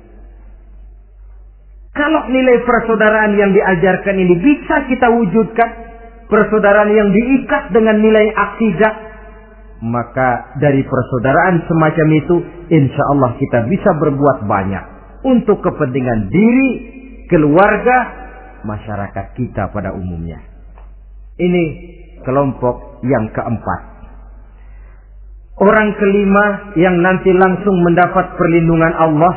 Kalau nilai persaudaraan yang diajarkan ini bisa kita wujudkan, persaudaraan yang diikat dengan nilai akidah, maka dari persaudaraan semacam itu, insya Allah kita bisa berbuat banyak untuk kepentingan diri, keluarga, masyarakat kita pada umumnya. Ini kelompok yang keempat. Orang kelima yang nanti langsung mendapat perlindungan Allah,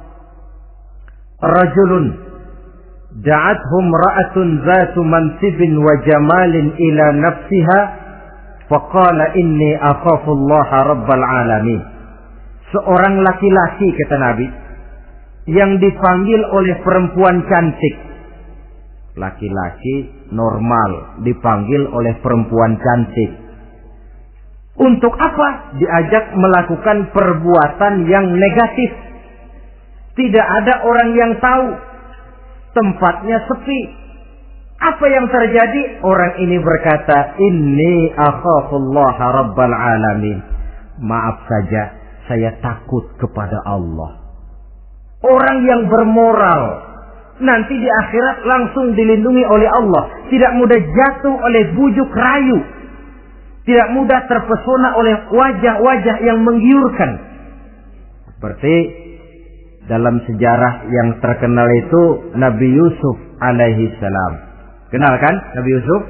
rajulun da'athum ra'atun zatu mansibin wa jamalin ila nafsiha faqala inni akhafullaha rabbal alamin. Seorang laki-laki, kata Nabi, yang dipanggil oleh perempuan cantik. Laki-laki normal dipanggil oleh perempuan cantik. Untuk apa? Diajak melakukan perbuatan yang negatif. Tidak ada orang yang tahu. Tempatnya sepi. Apa yang terjadi? Orang ini berkata, inni akhafullaha rabbal alamin. Maaf saja, saya takut kepada Allah. Orang yang bermoral nanti di akhirat langsung dilindungi oleh Allah. Tidak mudah jatuh oleh bujuk rayu. Tidak mudah terpesona oleh wajah-wajah yang menggiurkan. Seperti dalam sejarah yang terkenal itu Nabi Yusuf alaihi salam. Kenal kan Nabi Yusuf?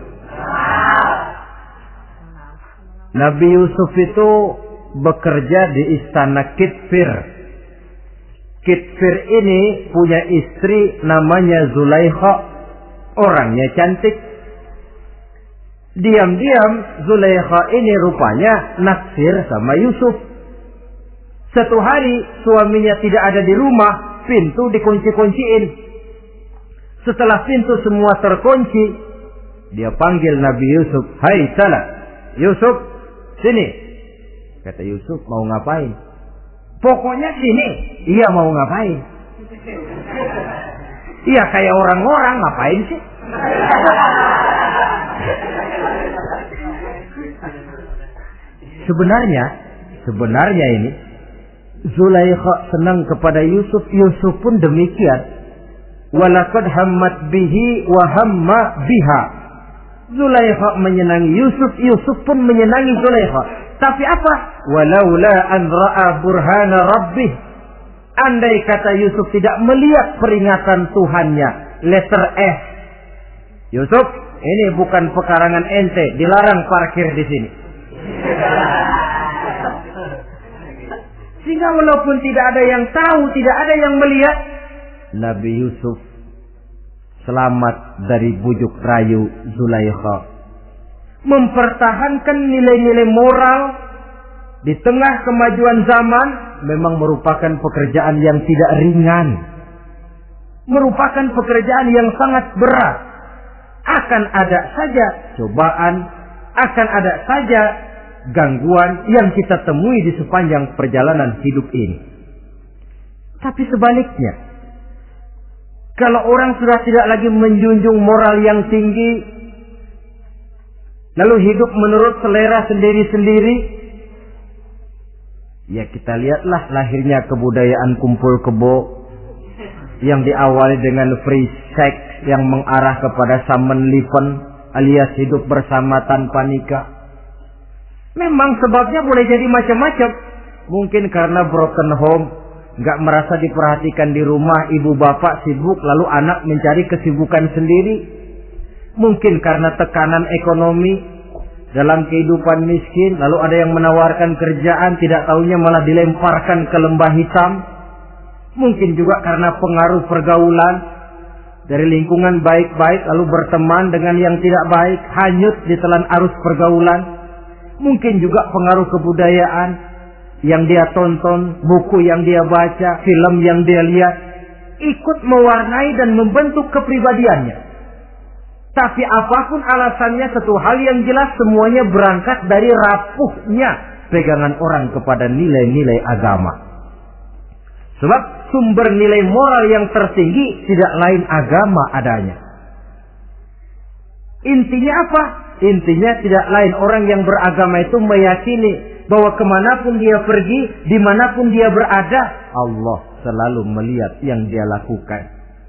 Nabi Yusuf itu bekerja di istana Kitfir. Kitfir ini punya istri namanya Zulaikha. Orangnya cantik. Diam-diam Zulaikha ini rupanya naksir sama Yusuf. Satu hari suaminya tidak ada di rumah, pintu dikunci-kunciin. Setelah pintu semua terkunci, dia panggil Nabi Yusuf, "Hai salah, Yusuf, sini." Kata Yusuf, "Mau ngapain?" "Pokoknya sini." "Iya, mau ngapain?" "Iya, kayak orang-orang, ngapain sih?" Sebenarnya, sebenarnya ini Zulaikha senang kepada Yusuf, Yusuf pun demikian. Walaqad hammat bihi wa hamma biha. Zulaikha menyenangi Yusuf, Yusuf pun menyenangi Zulaikha. Tapi apa? Walaula an ra'a burhana rabbih. Andai kata Yusuf tidak melihat peringatan Tuhannya, letter F. Yusuf, ini bukan pekarangan ente, dilarang parkir di sini. Sehingga walaupun tidak ada yang tahu, tidak ada yang melihat, Nabi Yusuf selamat dari bujuk rayu Zulaikha. Mempertahankan nilai-nilai moral di tengah kemajuan zaman memang merupakan pekerjaan yang tidak ringan. Merupakan pekerjaan yang sangat berat. Akan ada saja cobaan, akan ada saja gangguan yang kita temui di sepanjang perjalanan hidup ini. Tapi sebaliknya, kalau orang sudah tidak lagi menjunjung moral yang tinggi, lalu hidup menurut selera sendiri-sendiri, ya kita lihatlah lahirnya kebudayaan kumpul kebo yang diawali dengan free sex yang mengarah kepada Samenleben alias hidup bersama tanpa nikah. Memang sebabnya boleh jadi macam-macam. Mungkin karena broken home, nggak merasa diperhatikan di rumah, ibu bapak sibuk lalu anak mencari kesibukan sendiri. Mungkin karena tekanan ekonomi dalam kehidupan miskin, lalu ada yang menawarkan kerjaan, tidak taunya malah dilemparkan ke lembah hitam. Mungkin juga karena pengaruh pergaulan dari lingkungan baik-baik lalu berteman dengan yang tidak baik, hanyut di telan arus pergaulan. Mungkin juga pengaruh kebudayaan yang dia tonton, buku yang dia baca, film yang dia lihat, ikut mewarnai dan membentuk kepribadiannya. Tapi apapun alasannya, satu hal yang jelas, semuanya berangkat dari rapuhnya pegangan orang kepada nilai-nilai agama. Sebab sumber nilai moral yang tertinggi tidak lain agama adanya. Intinya apa? Intinya tidak lain, orang yang beragama itu meyakini bahwa kemanapun dia pergi, dimanapun dia berada, Allah selalu melihat yang dia lakukan.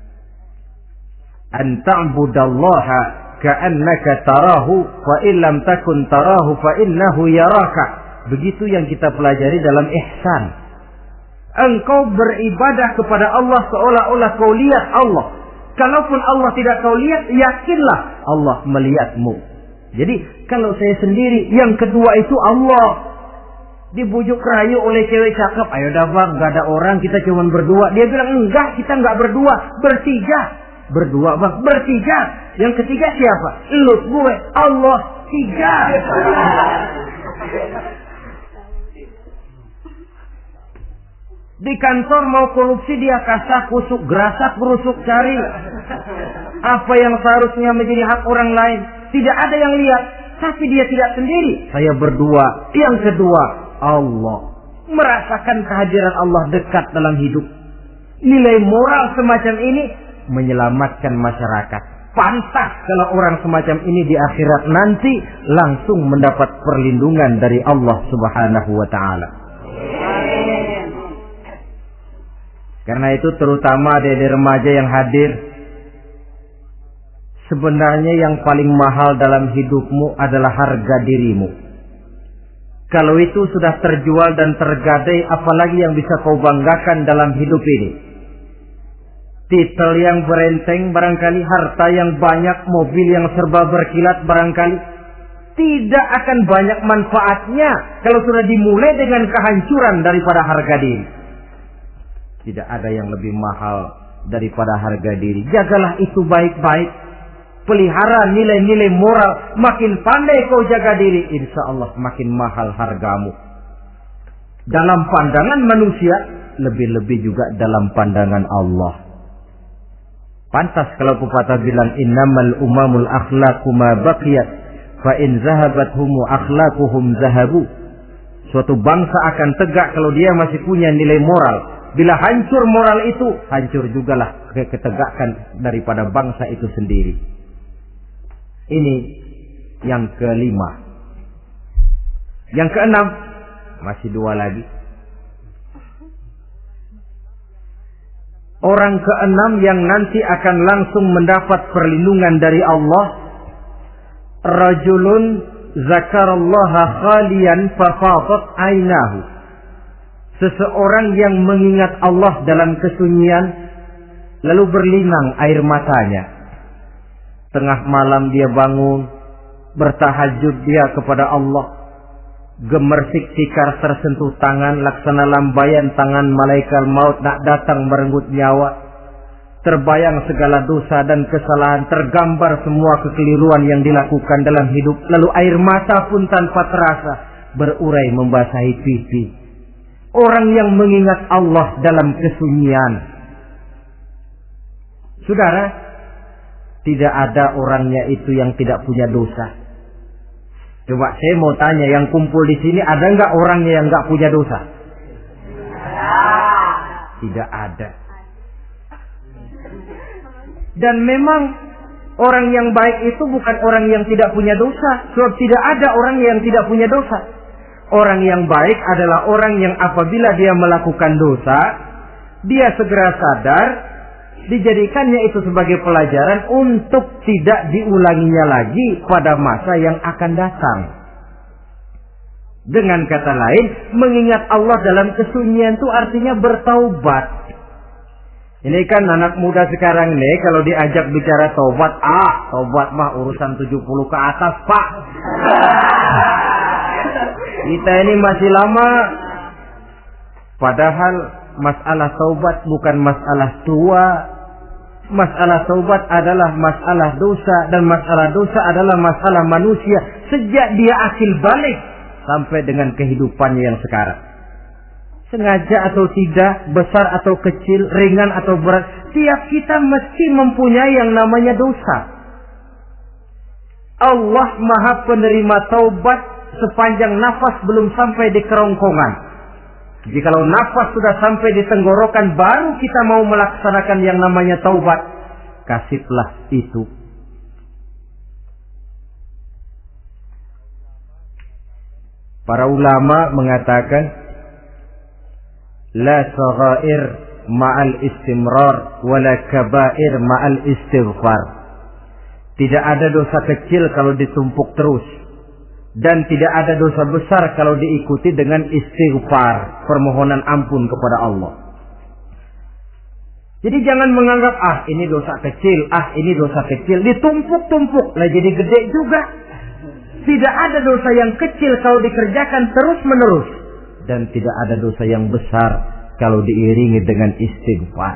An ta'budallaha ka'annaka tarahu fa illam takun tarahu fa innahu yaraka. Begitu yang kita pelajari dalam ihsan. Engkau beribadah kepada Allah seolah-olah kau lihat Allah. Kalaupun Allah tidak kau lihat, yakinlah Allah melihatmu. Jadi kalau saya sendiri, yang kedua itu Allah. Dibujuk rayu oleh cewek cakep, ayo dah bang, gak ada orang, kita cuma berdua. Dia bilang enggak, kita enggak berdua, bertiga. Berdua bang, bertiga. Yang ketiga siapa? Lu, gue, Allah, tiga. Di kantor mau korupsi dia kasak kusuk, gerasak berusuk cari apa yang seharusnya menjadi hak orang lain. Tidak ada yang lihat, tapi dia tidak sendiri. Saya berdua. Yang kedua, Allah. Merasakan kehadiran Allah dekat dalam hidup. Nilai moral semacam ini menyelamatkan masyarakat. Pantas kalau orang semacam ini di akhirat nanti langsung mendapat perlindungan dari Allah Subhanahu wa taala. Karena itu terutama adik-adik remaja yang hadir, sebenarnya yang paling mahal dalam hidupmu adalah harga dirimu. Kalau itu sudah terjual dan tergadai, apalagi yang bisa kau banggakan dalam hidup ini? Titel yang berenteng barangkali, harta yang banyak, mobil yang serba berkilat barangkali. Tidak akan banyak manfaatnya kalau sudah dimulai dengan kehancuran daripada harga diri. Tidak ada yang lebih mahal daripada harga diri. Jagalah itu baik-baik. Pelihara nilai-nilai moral. Makin pandai kau jaga diri, insya Allah makin mahal hargamu. Dalam pandangan manusia, lebih-lebih juga dalam pandangan Allah. Pantas kalau pepatah bilang, innamal umamul akhlaqu ma baqiyat, fa in zahabathum akhlaquhum zahabu. Suatu bangsa akan tegak kalau dia masih punya nilai moral. Bila hancur moral itu, hancur jugalah ketegakan daripada bangsa itu sendiri. Ini yang kelima. Yang keenam, masih dua lagi. Orang keenam yang nanti akan langsung mendapat perlindungan dari Allah, rajulun zakarallaha khalian fafadat ainahu. Seseorang yang mengingat Allah dalam kesunyian, lalu berlinang air matanya. Tengah malam dia bangun, bertahajud dia kepada Allah. Gemersik tikar tersentuh tangan, laksana lambaian tangan malaikat maut nak datang merenggut nyawa. Terbayang segala dosa dan kesalahan, tergambar semua kekeliruan yang dilakukan dalam hidup. Lalu air mata pun tanpa terasa berurai membasahi pipi. Orang yang mengingat Allah dalam kesunyian. Saudara, tidak ada orangnya itu yang tidak punya dosa. Coba saya mau tanya, yang kumpul di sini ada nggak orangnya yang nggak punya dosa? Tidak ada. Dan memang orang yang baik itu bukan orang yang tidak punya dosa. Sebab tidak ada orang yang tidak punya dosa. Orang yang baik adalah orang yang apabila dia melakukan dosa, dia segera sadar, dijadikannya itu sebagai pelajaran untuk tidak diulanginya lagi pada masa yang akan datang. Dengan kata lain, mengingat Allah dalam kesunyian itu artinya bertaubat. Ini kan anak muda sekarang nih, kalau diajak bicara taubat, ah, taubat mah urusan tujuh puluh ke atas, Pak. Kita ini masih lama. Padahal masalah taubat bukan masalah tua. Masalah taubat adalah masalah dosa, dan masalah dosa adalah masalah manusia sejak dia akil balik sampai dengan kehidupannya yang sekarang. Sengaja atau tidak, besar atau kecil, ringan atau berat, tiap kita mesti mempunyai yang namanya dosa. Allah Maha penerima taubat sepanjang nafas belum sampai di kerongkongan. Jikalau nafas sudah sampai di tenggorokan, baru kita mau melaksanakan yang namanya taubat. Kasihlah itu. Para ulama mengatakan, la saghair ma'al istimrar, wala kabair ma'al istighfar. Tidak ada dosa kecil kalau ditumpuk terus, dan tidak ada dosa besar kalau diikuti dengan istighfar, permohonan ampun kepada Allah. Jadi jangan menganggap, ah ini dosa kecil, ah ini dosa kecil, ditumpuk-tumpuk, lah jadi gede juga. Tidak ada dosa yang kecil kalau dikerjakan terus-menerus, dan tidak ada dosa yang besar kalau diiringi dengan istighfar.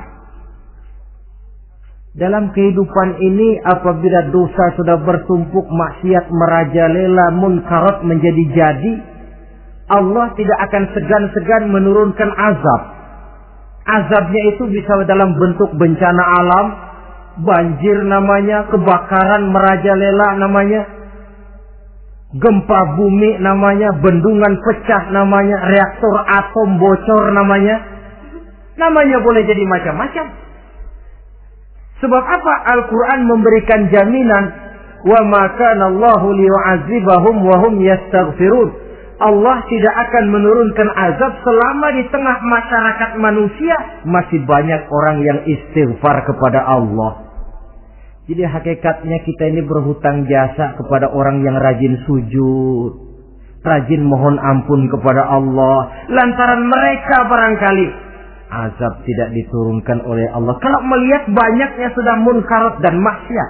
Dalam kehidupan ini, apabila dosa sudah bertumpuk, maksiat merajalela, munkarat menjadi jadi, Allah tidak akan segan-segan menurunkan azab. Azabnya itu bisa dalam bentuk bencana alam, banjir namanya, kebakaran merajalela namanya, gempa bumi namanya, bendungan pecah namanya, reaktor atom bocor namanya. Namanya boleh jadi macam-macam. Sebab apa? Al-Quran memberikan jaminan, wa ma kana Allahu liyu'adzibahum wa hum yastaghfirun. Allah tidak akan menurunkan azab selama di tengah masyarakat manusia masih banyak orang yang istighfar kepada Allah. Jadi hakikatnya kita ini berhutang jasa kepada orang yang rajin sujud, rajin mohon ampun kepada Allah. Lantaran mereka barangkali azab tidak diturunkan oleh Allah. Kalau melihat banyaknya sudah munkarat dan maksiat,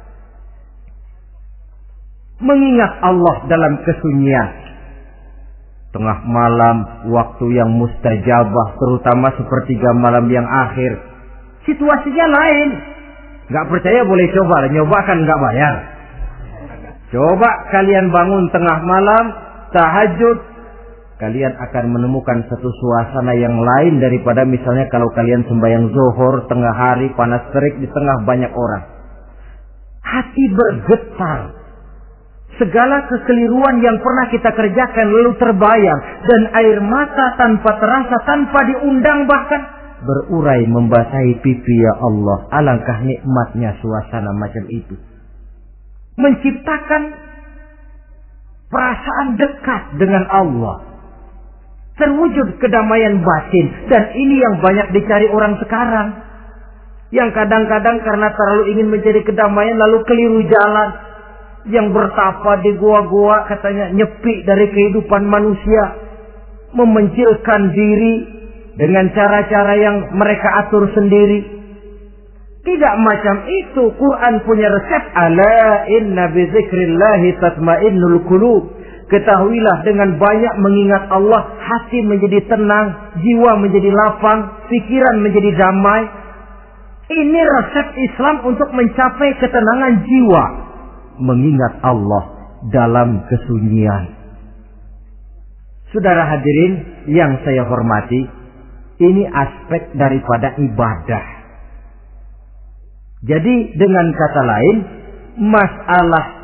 mengingat Allah dalam kesunyian, tengah malam, waktu yang mustajabah, terutama sepertiga malam yang akhir, situasinya lain. Gak percaya boleh coba, nyoba kan gak bayar. Coba kalian bangun tengah malam, tahajud, kalian akan menemukan satu suasana yang lain daripada misalnya kalau kalian sembahyang zuhur tengah hari, panas terik di tengah banyak orang. Hati bergetar. Segala kekeliruan yang pernah kita kerjakan lalu terbayang, dan air mata tanpa terasa, tanpa diundang bahkan berurai membasahi pipi. Ya Allah, alangkah nikmatnya suasana macam itu. Menciptakan perasaan dekat dengan Allah. Terwujud kedamaian batin, dan ini yang banyak dicari orang sekarang. Yang kadang-kadang karena terlalu ingin mencari kedamaian lalu keliru jalan. Yang bertapa di gua-gua katanya nyepi dari kehidupan manusia, memencilkan diri dengan cara-cara yang mereka atur sendiri. Tidak macam itu. Quran punya resep. Ala inna bi dzikrillahi tatmainnul qulub. Ketahuilah, dengan banyak mengingat Allah, hati menjadi tenang, jiwa menjadi lapang, pikiran menjadi damai. Ini resep Islam untuk mencapai ketenangan jiwa. Mengingat Allah dalam kesunyian. Saudara hadirin yang saya hormati, ini aspek daripada ibadah. Jadi dengan kata lain, masalah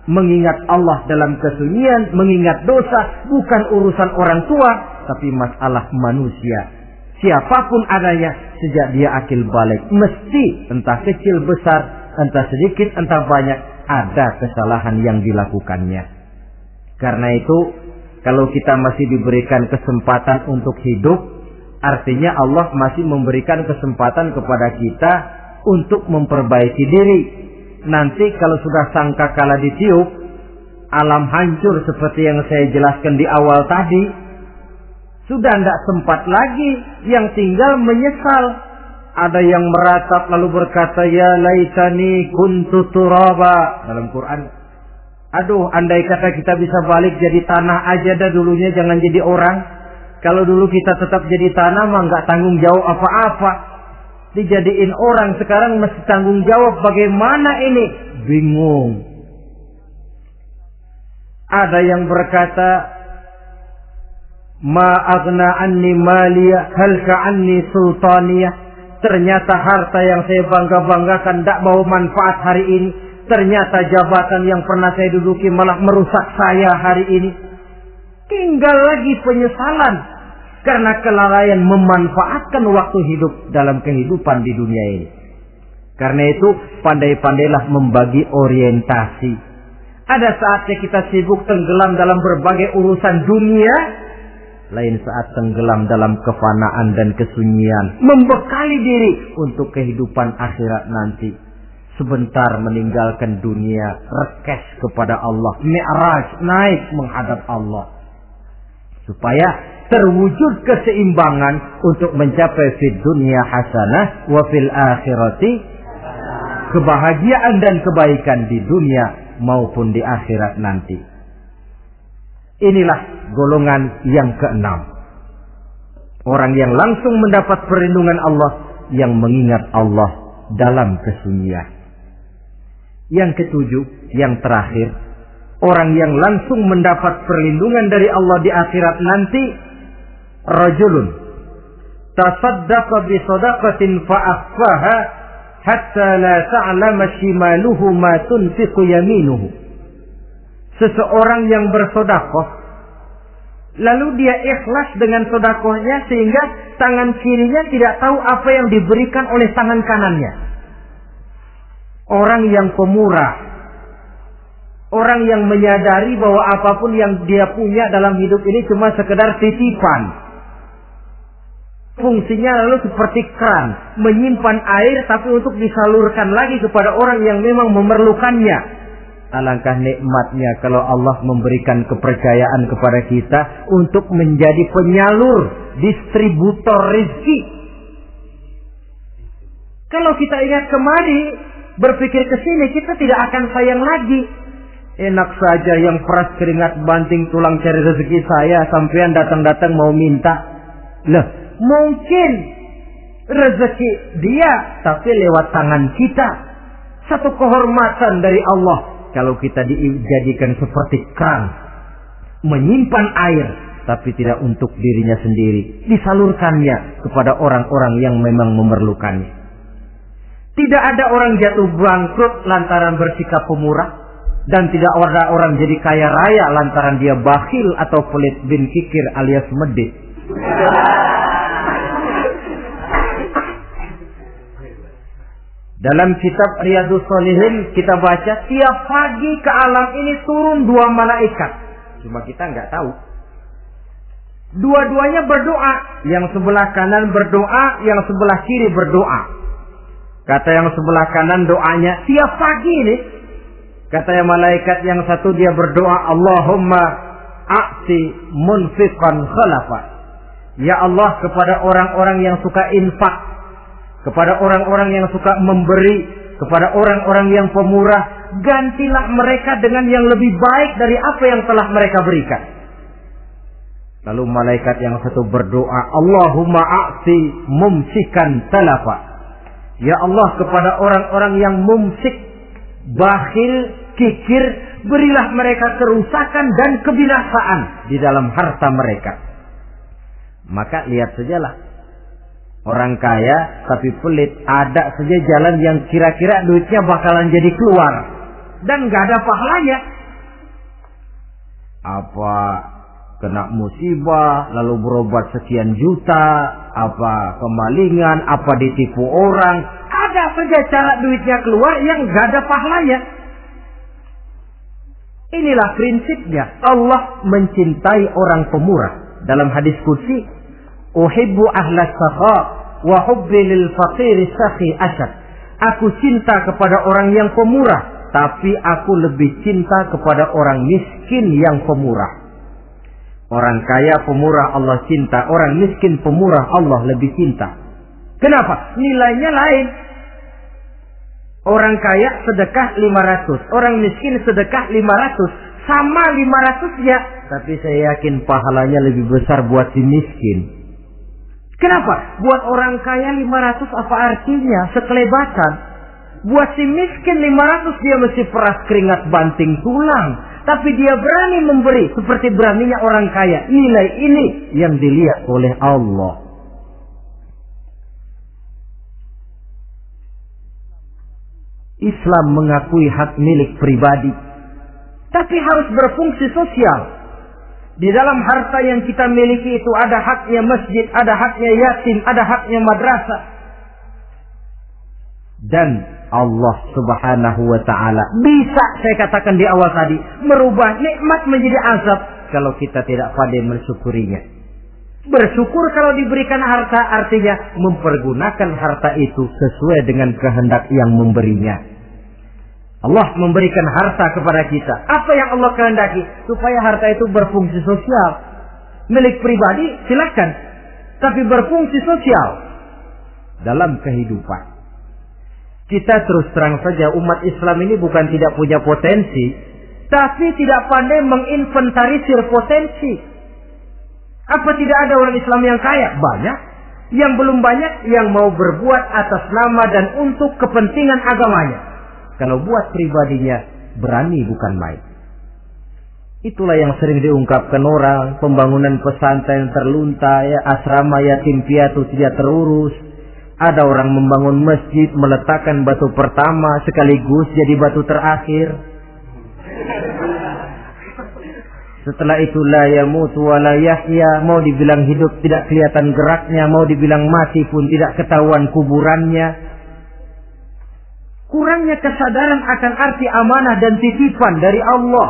Mengingat Allah dalam kesunyian, mengingat dosa, bukan urusan orang tua, tapi masalah manusia. Siapapun adanya, sejak dia akil balik, mesti entah kecil besar, entah sedikit entah banyak, ada kesalahan yang dilakukannya. Karena itu, kalau kita masih diberikan kesempatan untuk hidup, artinya Allah masih memberikan kesempatan kepada kita untuk memperbaiki diri. Nanti kalau sudah sangkakala ditiup, alam hancur seperti yang saya jelaskan di awal tadi, sudah tidak sempat lagi, yang tinggal menyesal. Ada yang meratap lalu berkata, ya laitani kuntu turaba. Dalam Quran, aduh andai kata kita bisa balik jadi tanah aja dah dulunya, jangan jadi orang. Kalau dulu kita tetap jadi tanah mah nggak tanggung jawab apa-apa. Dijadiin orang sekarang mesti tanggung jawab, bagaimana ini? Bingung. Ada yang berkata, ma aghna anni maliya halka anni sultaniyah. Ternyata harta yang saya bangga-banggakan tidak bawa manfaat hari ini. Ternyata jabatan yang pernah saya duduki malah merusak saya hari ini. Tinggal lagi penyesalan karena kelalaian memanfaatkan waktu hidup dalam kehidupan di dunia ini. Karena itu pandai-pandailah membagi orientasi. Ada saatnya kita sibuk tenggelam dalam berbagai urusan dunia, lain saat tenggelam dalam kefanaan dan kesunyian, membekali diri untuk kehidupan akhirat nanti. Sebentar meninggalkan dunia, rekes kepada Allah, mi'raj, naik menghadap Allah, supaya terwujud keseimbangan untuk mencapai fid dunya hasanah wa fil akhirati, kebahagiaan dan kebaikan di dunia maupun di akhirat nanti. Inilah golongan yang keenam. Orang yang langsung mendapat perlindungan Allah, yang mengingat Allah dalam kesunyian. Yang ketujuh, yang terakhir, orang yang langsung mendapat perlindungan dari Allah di akhirat nanti, rajulun tasaddaqa bi sadaqatin fa akhfaha hatta la ta'lama shimaluhu ma tunfiqu yaminuhu. Seseorang yang bersedekah, lalu dia ikhlas dengan sedekahnya sehingga tangan kirinya tidak tahu apa yang diberikan oleh tangan kanannya. Orang yang pemurah, orang yang menyadari bahwa apapun yang dia punya dalam hidup ini cuma sekedar titipan. Fungsinya lalu seperti keran, menyimpan air tapi untuk disalurkan lagi kepada orang yang memang memerlukannya. Alangkah nikmatnya kalau Allah memberikan kepercayaan kepada kita untuk menjadi penyalur, distributor rezeki. Kalau kita ingat kemari, berpikir ke sini, kita tidak akan sayang lagi. Enak saja yang peras keringat banting tulang cari rezeki saya, sampean datang-datang mau minta. Lah, mungkin rezeki dia tapi lewat tangan kita. Satu kehormatan dari Allah kalau kita dijadikan seperti keran, menyimpan air tapi tidak untuk dirinya sendiri, disalurkannya kepada orang-orang yang memang memerlukannya. Tidak ada orang jatuh bangkrut lantaran bersikap pemurah, dan tidak ada orang jadi kaya raya lantaran dia bakhil atau pelit bin kikir alias medit. Dalam kitab Riyadhus Shalihin kita baca, tiap pagi ke alam ini turun dua malaikat. Cuma kita nggak tahu. Dua-duanya berdoa. Yang sebelah kanan berdoa, yang sebelah kiri berdoa. Kata yang sebelah kanan doanya tiap pagi ini. Kata yang malaikat yang satu dia berdoa, Allahumma a'ti munfiqan khalafa. Ya Allah, kepada orang-orang yang suka infak, kepada orang-orang yang suka memberi, kepada orang-orang yang pemurah, gantilah mereka dengan yang lebih baik dari apa yang telah mereka berikan. Lalu malaikat yang satu berdoa, Allahumma a'ti mumsikan talafa. Ya Allah, kepada orang-orang yang mumsik, bakhil, kikir, berilah mereka kerusakan dan kebinasaan di dalam harta mereka. Maka lihat sajalah, orang kaya tapi pelit, ada saja jalan yang kira-kira duitnya bakalan jadi keluar dan gak ada pahalanya. apa kena musibah lalu berobat sekian juta, apa kemalingan, apa ditipu orang, ada saja cara duitnya keluar yang gak ada pahalanya. Inilah prinsipnya. Allah mencintai orang pemurah. Dalam hadis qudsi, uhibbu ahlas sakha wa hubbi lil faqir sakhi asad. Aku cinta kepada orang yang pemurah, tapi aku lebih cinta kepada orang miskin yang pemurah. Orang kaya pemurah Allah cinta, orang miskin pemurah Allah lebih cinta. Kenapa? Nilainya lain. Orang kaya sedekah lima ratus, orang miskin sedekah lima ratus. Sama lima ratus-nya, tapi saya yakin pahalanya lebih besar buat si miskin. Kenapa? Buat orang kaya lima ratus apa artinya? Sekelebatan. Buat si miskin lima ratus dia mesti peras keringat banting tulang. Tapi dia berani memberi seperti beraninya orang kaya. Nilai ini yang dilihat oleh Allah. Islam mengakui hak milik pribadi, tapi harus berfungsi sosial. Di dalam harta yang kita miliki itu ada haknya masjid, ada haknya yatim, ada haknya madrasah. Dan Allah Subhanahu wa ta'ala bisa, saya katakan di awal tadi, merubah nikmat menjadi azab kalau kita tidak pandai mensyukurinya. Bersyukur kalau diberikan harta artinya mempergunakan harta itu sesuai dengan kehendak yang memberinya. Allah memberikan harta kepada kita. Apa yang Allah kehendaki? Supaya harta itu berfungsi sosial. Milik pribadi silakan, tapi berfungsi sosial dalam kehidupan. Kita terus terang saja, umat Islam ini bukan tidak punya potensi, tapi tidak pandai menginventarisir potensi. Apa tidak ada orang Islam yang kaya? Banyak. Yang belum banyak yang mau berbuat atas nama dan untuk kepentingan agamanya. Kalau buat pribadinya berani bukan main. Itulah yang sering diungkapkan orang, pembangunan pesantren terlunta, ya, asrama yatim piatu tidak terurus. Ada orang membangun masjid, meletakkan batu pertama sekaligus jadi batu terakhir. Setelah itu la yamutu wa la yahya, mau dibilang hidup tidak kelihatan geraknya, mau dibilang mati pun tidak ketahuan kuburannya. Kurangnya kesadaran akan arti amanah dan titipan dari Allah.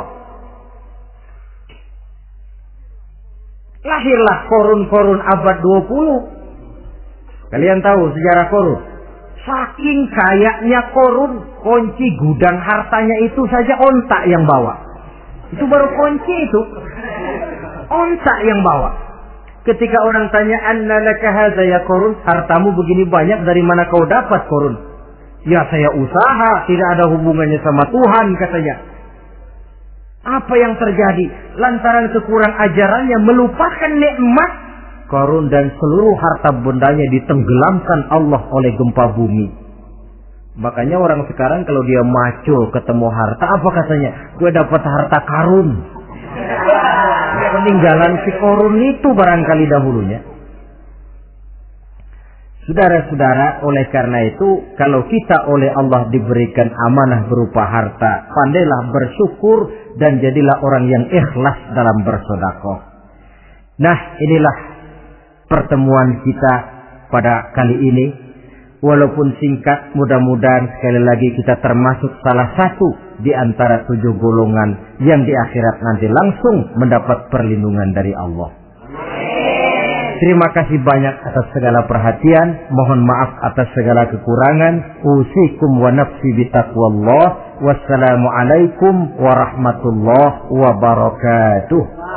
Lahirlah korun-korun abad dua puluh. Kalian tahu sejarah korun? Saking kayaknya korun, kunci gudang hartanya itu saja onta yang bawa. Itu baru kunci itu. Onta yang bawa. Ketika orang tanya, "Anna laka hadza ya korun?" Hartamu begini banyak, dari mana kau dapat korun? Ya saya usaha, tidak ada hubungannya sama Tuhan katanya. Apa yang terjadi? Lantaran kekurang ajarannya melupakan nikmat. Korun dan seluruh harta bendanya ditenggelamkan Allah oleh gempa bumi. Makanya orang sekarang kalau dia maco ketemu harta, apa katanya? Gue dapat harta karun. Peninggalan si korun itu barangkali dahulunya. Saudara-saudara, oleh karena itu, kalau kita oleh Allah diberikan amanah berupa harta, pandailah bersyukur dan jadilah orang yang ikhlas dalam bersedekah. Nah, inilah pertemuan kita pada kali ini. Walaupun singkat, mudah-mudahan sekali lagi kita termasuk salah satu di antara tujuh golongan yang di akhirat nanti langsung mendapat perlindungan dari Allah. Terima kasih banyak atas segala perhatian. Mohon maaf atas segala kekurangan. Usikum wa nafsi bitaqwallah. Wassalamualaikum warahmatullahi wabarakatuh.